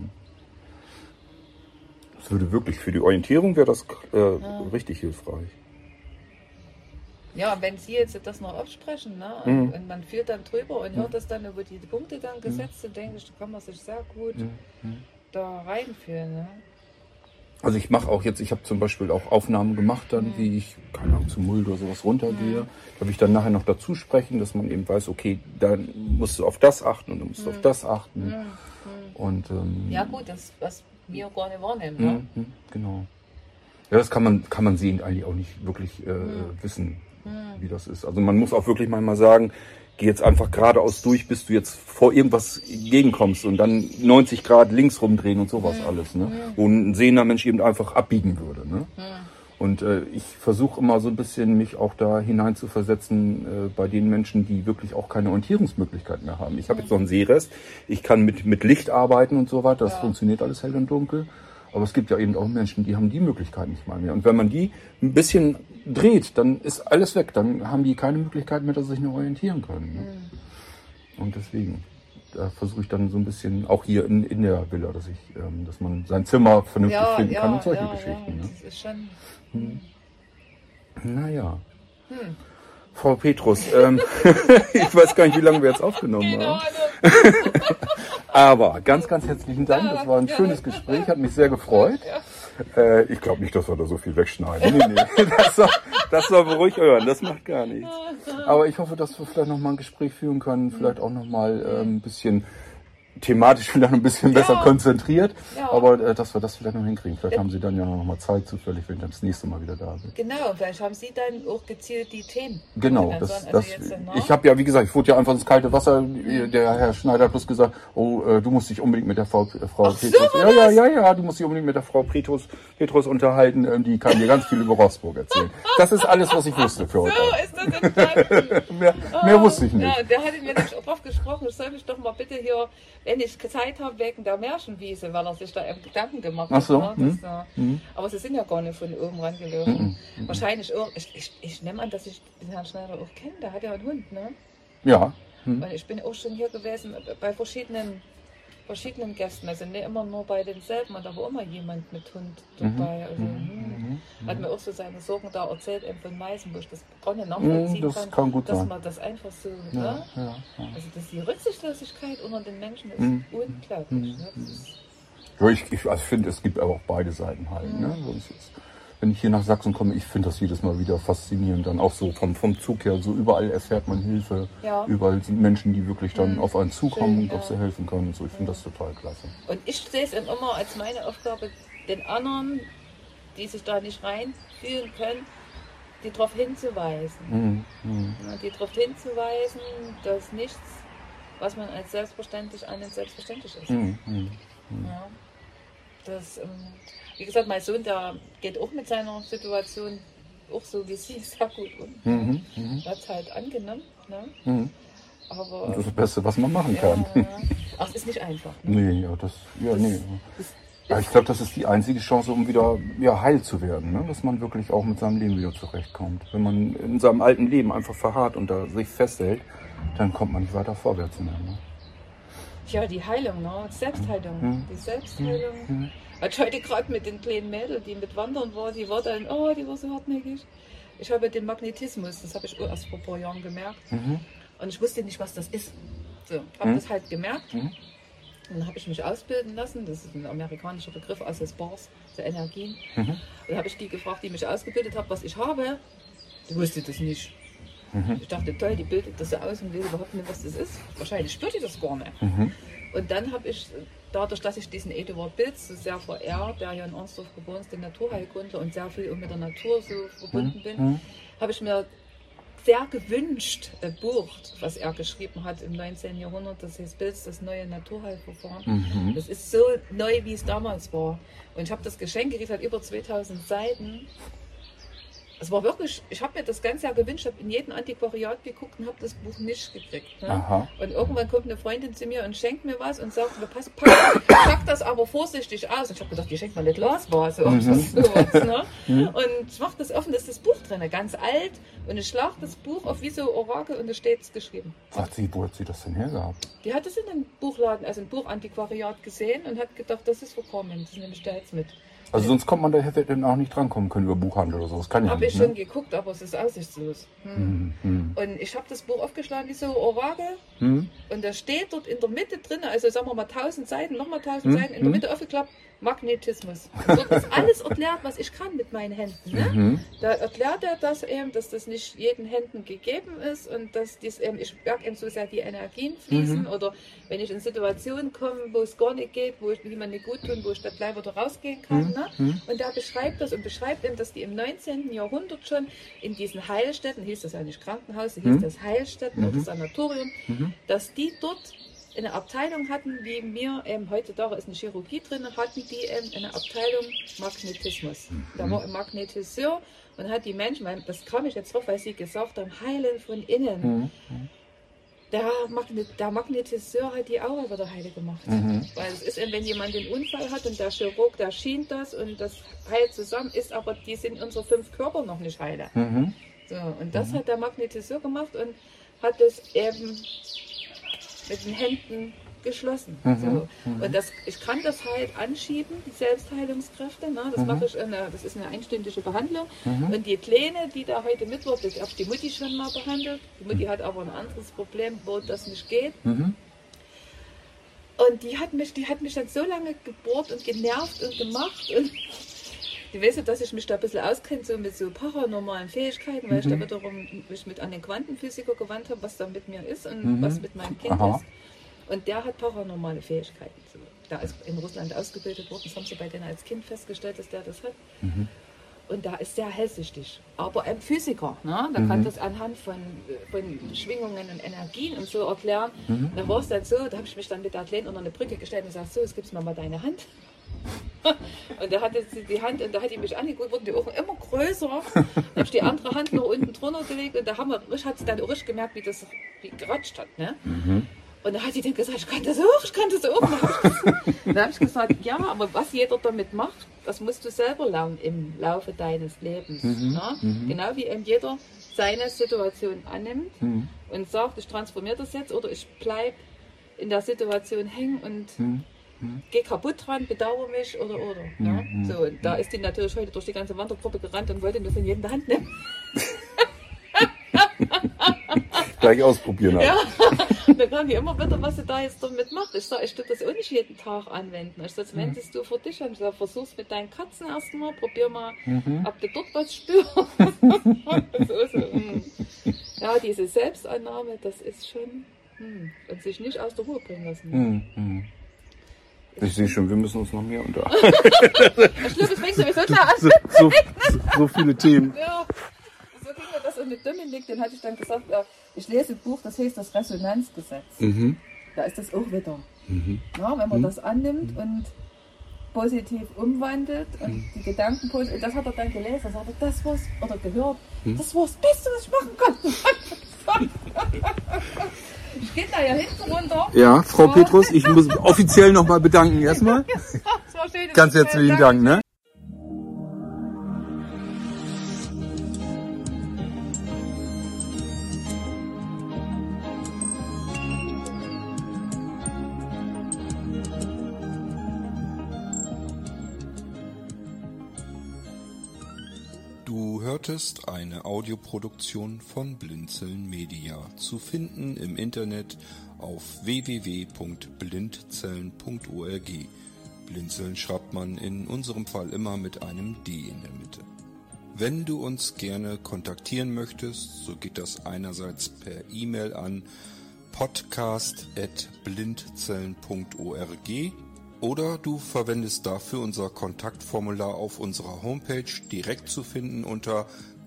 Das würde wirklich, für die Orientierung wäre das richtig hilfreich. Ja, wenn Sie jetzt das noch absprechen, ne? Und man fühlt dann drüber und hört das dann, wo die Punkte dann gesetzt sind, denke ich, da kann man sich sehr gut da reinfühlen. Ne? Also ich mache auch jetzt, ich habe zum Beispiel auch Aufnahmen gemacht, dann wie ich, keine Ahnung, zum Mulde oder sowas runtergehe. Da will ich dann nachher noch dazu sprechen, dass man eben weiß, okay, dann musst du auf das achten und dann musst du auf das achten. Und, ja gut, das, was wir gar nicht wahrnehmen. Ne? Genau. Ja, das kann man sehen eigentlich auch nicht wirklich wissen, wie das ist. Also man muss auch wirklich manchmal sagen, geh jetzt einfach geradeaus durch, bis du jetzt vor irgendwas gegenkommst und dann 90 Grad links rumdrehen und sowas alles, ne? Wo ein sehender Mensch eben einfach abbiegen würde, ne? Und ich versuche immer so ein bisschen mich auch da hinein zu versetzen bei den Menschen, die wirklich auch keine Orientierungsmöglichkeit mehr haben. Ich habe jetzt noch einen Sehrest, ich kann mit Licht arbeiten und so weiter, das funktioniert alles hell und dunkel. Aber es gibt ja eben auch Menschen, die haben die Möglichkeit nicht mal mehr. Und wenn man die ein bisschen dreht, dann ist alles weg. Dann haben die keine Möglichkeit mehr, dass sie sich nur orientieren können. Ne? Und deswegen, da versuche ich dann so ein bisschen, auch hier in der Villa, dass man sein Zimmer vernünftig finden kann und solche Geschichten. Ja, Ne? das ist schon... Naja. Frau Petrus, ich weiß gar nicht, wie lange wir jetzt aufgenommen haben. Aber ganz, ganz herzlichen Dank. Das war ein schönes Gespräch, hat mich sehr gefreut. Ich glaube nicht, dass wir da so viel wegschneiden. Nee. Das soll wir ruhig hören, das macht gar nichts. Aber ich hoffe, dass wir vielleicht nochmal ein Gespräch führen können, vielleicht auch nochmal ein bisschen thematisch vielleicht ein bisschen besser konzentriert, aber dass wir das vielleicht noch hinkriegen. Vielleicht haben Sie dann ja noch mal Zeit zufällig, wenn ich das nächste Mal wieder da bin. Genau, vielleicht haben Sie dann auch gezielt die Themen. Genau, ich habe ja, wie gesagt, ich wurde ja einfach ins kalte Wasser, der Herr Schneider hat bloß gesagt, du musst dich unbedingt mit der Frau Petrus, du musst dich unbedingt mit der Frau Petrus unterhalten, die kann dir ganz viel über Roßburg erzählen. Das ist alles, was ich wusste für heute. So ist das entstanden. mehr wusste ich nicht. Ja, der hatte mir nämlich auch drauf gesprochen, ich soll mich doch mal bitte hier, wenn ich Zeit habe, wegen der Märchenwiese, weil er sich da Gedanken gemacht hat. Ach so. Aber sie sind ja gar nicht von oben rangelaufen. Wahrscheinlich auch, ich nehme an, dass ich den Herrn Schneider auch kenne, der hat ja einen Hund, ne? Ja. Weil ich bin auch schon hier gewesen bei verschiedenen Gästen, also nicht immer nur bei denselben, und da war immer jemand mit Hund dabei. Also, hat mir auch so seine Sorgen da erzählt, von Meißen, wo ich das gar nicht nachvollziehen kann, gut dass sein. Man das einfach so, ne? Also die Rücksichtslosigkeit unter den Menschen ist unglaublich. Ne? Ich finde, es gibt aber auch beide Seiten halt. Ne? Wenn ich hier nach Sachsen komme, ich finde das jedes Mal wieder faszinierend. Dann auch so vom Zug her, so überall erfährt man Hilfe. Ja. Überall sind Menschen, die wirklich dann auf einen zukommen und auf sie helfen können. Und so. Ich finde das total klasse. Und ich sehe es immer als meine Aufgabe, den anderen, die sich da nicht reinfühlen können, die darauf hinzuweisen. Die darauf hinzuweisen, dass nichts, was man als selbstverständlich annimmt, selbstverständlich ist. Ja. Das, wie gesagt, mein Sohn, der geht auch mit seiner Situation auch so wie Sie sehr gut um. Er hat es halt angenommen. Ne? Aber das ist das Beste, was man machen kann. Ach, es ist nicht einfach. Ne? Ich glaube, das ist die einzige Chance, um wieder heil zu werden. Ne? Dass man wirklich auch mit seinem Leben wieder zurechtkommt. Wenn man in seinem alten Leben einfach verharrt und da sich festhält, dann kommt man nicht weiter vorwärts mehr. Ne? Ja, die Heilung, ne? Selbstheilung. Die Selbstheilung. Als heute gerade mit den kleinen Mädels, die mit Wandern war, die war dann, die war so hartnäckig. Ich habe den Magnetismus, das habe ich auch erst vor ein paar Jahren gemerkt. Und ich wusste nicht, was das ist. So, habe das halt gemerkt. Und dann habe ich mich ausbilden lassen. Das ist ein amerikanischer Begriff, also Bars, so Energien. Und dann habe ich die gefragt, die mich ausgebildet haben, was ich habe. Die wusste das nicht. Ich dachte, toll, die bildet das so aus und will überhaupt nicht, was das ist. Wahrscheinlich spürt die das gar nicht. Und dann habe ich, dadurch, dass ich diesen Eduard Bilz so sehr verehrt, der hier in Arnsdorf geboren ist, den Naturheilkunde und sehr viel mit der Natur so verbunden bin, habe ich mir sehr gewünscht, ein Buch, was er geschrieben hat im 19. Jahrhundert, das heißt Bilz, das neue Naturheilverfahren. Das ist so neu, wie es damals war. Und ich habe das Geschenk gekriegt, hat über 2000 Seiten. Es war wirklich, ich habe mir das ganze Jahr gewünscht, habe in jedem Antiquariat geguckt und habe das Buch nicht gekriegt. Ne? Und irgendwann kommt eine Freundin zu mir und schenkt mir was und sagt, pack das aber vorsichtig aus. Und ich habe gedacht, die schenkt mir eine Glasvase oder sowas. Ne? Und ich mache das offen, da ist das Buch drin, ganz alt. Und ich schlage das Buch auf wie so Orakel und da steht es geschrieben. Wo hat sie das denn hergehabt? Die hat es in einem Buchladen, also im Buchantiquariat gesehen und hat gedacht, das ist verkommen, das nehme ich da jetzt mit. Also sonst kommt man da hätte dann auch nicht drankommen können über Buchhandel oder so. Das kann ja nicht. Habe ich schon geguckt, aber es ist aussichtslos. Und ich habe das Buch aufgeschlagen wie so Orakel und da steht dort in der Mitte drin, also sagen wir mal 1000 Seiten, nochmal 1000 Seiten, in der Mitte aufgeklappt, Magnetismus. Und dort ist alles erklärt, was ich kann mit meinen Händen. Ne? Da erklärt er das eben, dass das nicht jeden Händen gegeben ist und dass ich merke eben so sehr die Energien fließen oder wenn ich in Situationen komme, wo es gar nicht geht, wo ich jemand nicht gut tun, wo ich da gleich wieder rausgehen kann. Ne? Und der beschreibt das und beschreibt eben, dass die im 19. Jahrhundert schon in diesen Heilstätten, hieß das ja nicht Krankenhaus, hieß das Heilstätten oder Sanatorium, dass die dort eine Abteilung hatten, wie wir heutzutage ist eine Chirurgie drin, hatten die eben eine Abteilung Magnetismus. Da war ein Magnetiseur und hat die Menschen, weil das kam ich jetzt drauf, weil sie gesagt haben, heilen von innen. Der Magnetiseur hat die Aura wieder heile gemacht. Weil es ist, wenn jemand den Unfall hat und der Chirurg, der schien das und das heilt zusammen, ist aber die sind unsere 5 Körper noch nicht heile. So, und das hat der Magnetiseur gemacht und hat es eben mit den Händen geschlossen. So. Und ich kann das halt anschieben, die Selbstheilungskräfte. Ne? Das mache ich, das ist eine einstündige Behandlung. Und die Kleine, die da heute mitwirkt, das habe die Mutti schon mal behandelt. Die Mutti hat aber ein anderes Problem, wo das nicht geht. Und die hat mich dann so lange gebohrt und genervt und gemacht. Und die weiß, dass ich mich da ein bisschen auskenne, so mit so paranormalen Fähigkeiten, weil ich da wiederum mich mit an den Quantenphysiker gewandt habe, was da mit mir ist und was mit meinem Kind ist. Und der hat paranormale Fähigkeiten. So. Der ist in Russland ausgebildet worden, das haben sie bei denen als Kind festgestellt, dass der das hat. Und da ist sehr hellsichtig. Aber ein Physiker, ne? Der kann das anhand von Schwingungen und Energien und so erklären. Da war es dann so, da habe ich mich dann mit der Kleinen unter eine Brücke gestellt und gesagt, so, jetzt gibst du mir mal deine Hand. Und da hatte sie die Hand und da hat die mich angeguckt, wurden die Augen immer größer. Dann habe ich die andere Hand noch unten drunter gelegt und da hat sie dann auch richtig gemerkt, wie geratscht hat. Ne? Und da hat sie dann gesagt, ich kann das auch. Dann habe ich gesagt, ja, aber was jeder damit macht, das musst du selber lernen im Laufe deines Lebens. Ne? Genau wie eben jeder seine Situation annimmt und sagt, ich transformiere das jetzt oder ich bleibe in der Situation hängen und geh kaputt dran, bedauere mich oder. Ja? So, und da ist die natürlich heute durch die ganze Wandergruppe gerannt und wollte nur von jedem die Hand nehmen. Gleich ausprobieren. Ja, dann kann die immer wieder, was sie da jetzt damit macht. Ich sage, ich tue das auch nicht jeden Tag anwenden. Ich sage, wendest du für dich an. Ich sage, versuch's mit deinen Katzen erstmal, probier mal, ob du dort was spürst. Ja, diese Selbstannahme, das ist schon, und sich nicht aus der Ruhe bringen lassen. Ich sehe schon, wir müssen uns noch mehr unterhalten. Ich glaube, es fängt sowieso klar an. So viele Themen. Ja, so ging mir das. Und mit Dominik, den hatte ich dann gesagt, ich lese ein Buch, das heißt das Resonanzgesetz. Da ist das auch wieder. Ja, wenn man das annimmt und positiv umwandelt und die Gedanken positiv, das hat er dann gelesen, da sagt er, das war's, oder gehört, das war das Beste, was ich machen konnte. Ich gehe da ja hinten runter. Ja, Frau Petrus, ich muss offiziell nochmal bedanken erstmal. Das war schön. Ganz herzlichen Dank, ne? Du hörtest eine Audioproduktion von Blinzeln Media, zu finden im Internet auf www.blindzellen.org. Blinzeln schreibt man in unserem Fall immer mit einem D in der Mitte. Wenn du uns gerne kontaktieren möchtest, so geht das einerseits per E-Mail an podcast@blindzellen.org oder du verwendest dafür unser Kontaktformular auf unserer Homepage, direkt zu finden unter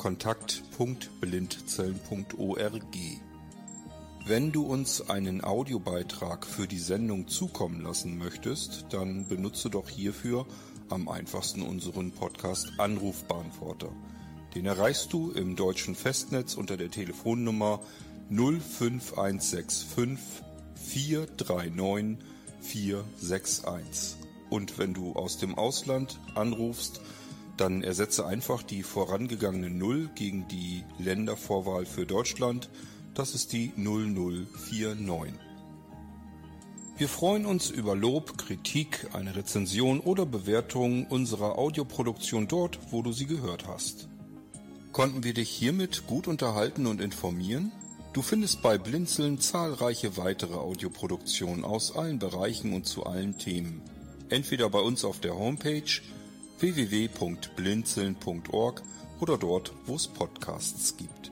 kontakt.blindzellen.org. Wenn du uns einen Audiobeitrag für die Sendung zukommen lassen möchtest, dann benutze doch hierfür am einfachsten unseren Podcast Anrufbeantworter. Den erreichst du im deutschen Festnetz unter der Telefonnummer 05165 439 461. Und wenn du aus dem Ausland anrufst, dann ersetze einfach die vorangegangene 0 gegen die Ländervorwahl für Deutschland. Das ist die 0049. Wir freuen uns über Lob, Kritik, eine Rezension oder Bewertung unserer Audioproduktion dort, wo du sie gehört hast. Konnten wir dich hiermit gut unterhalten und informieren? Du findest bei Blinzeln zahlreiche weitere Audioproduktionen aus allen Bereichen und zu allen Themen. Entweder bei uns auf der Homepage www.blinzeln.org oder dort, wo es Podcasts gibt.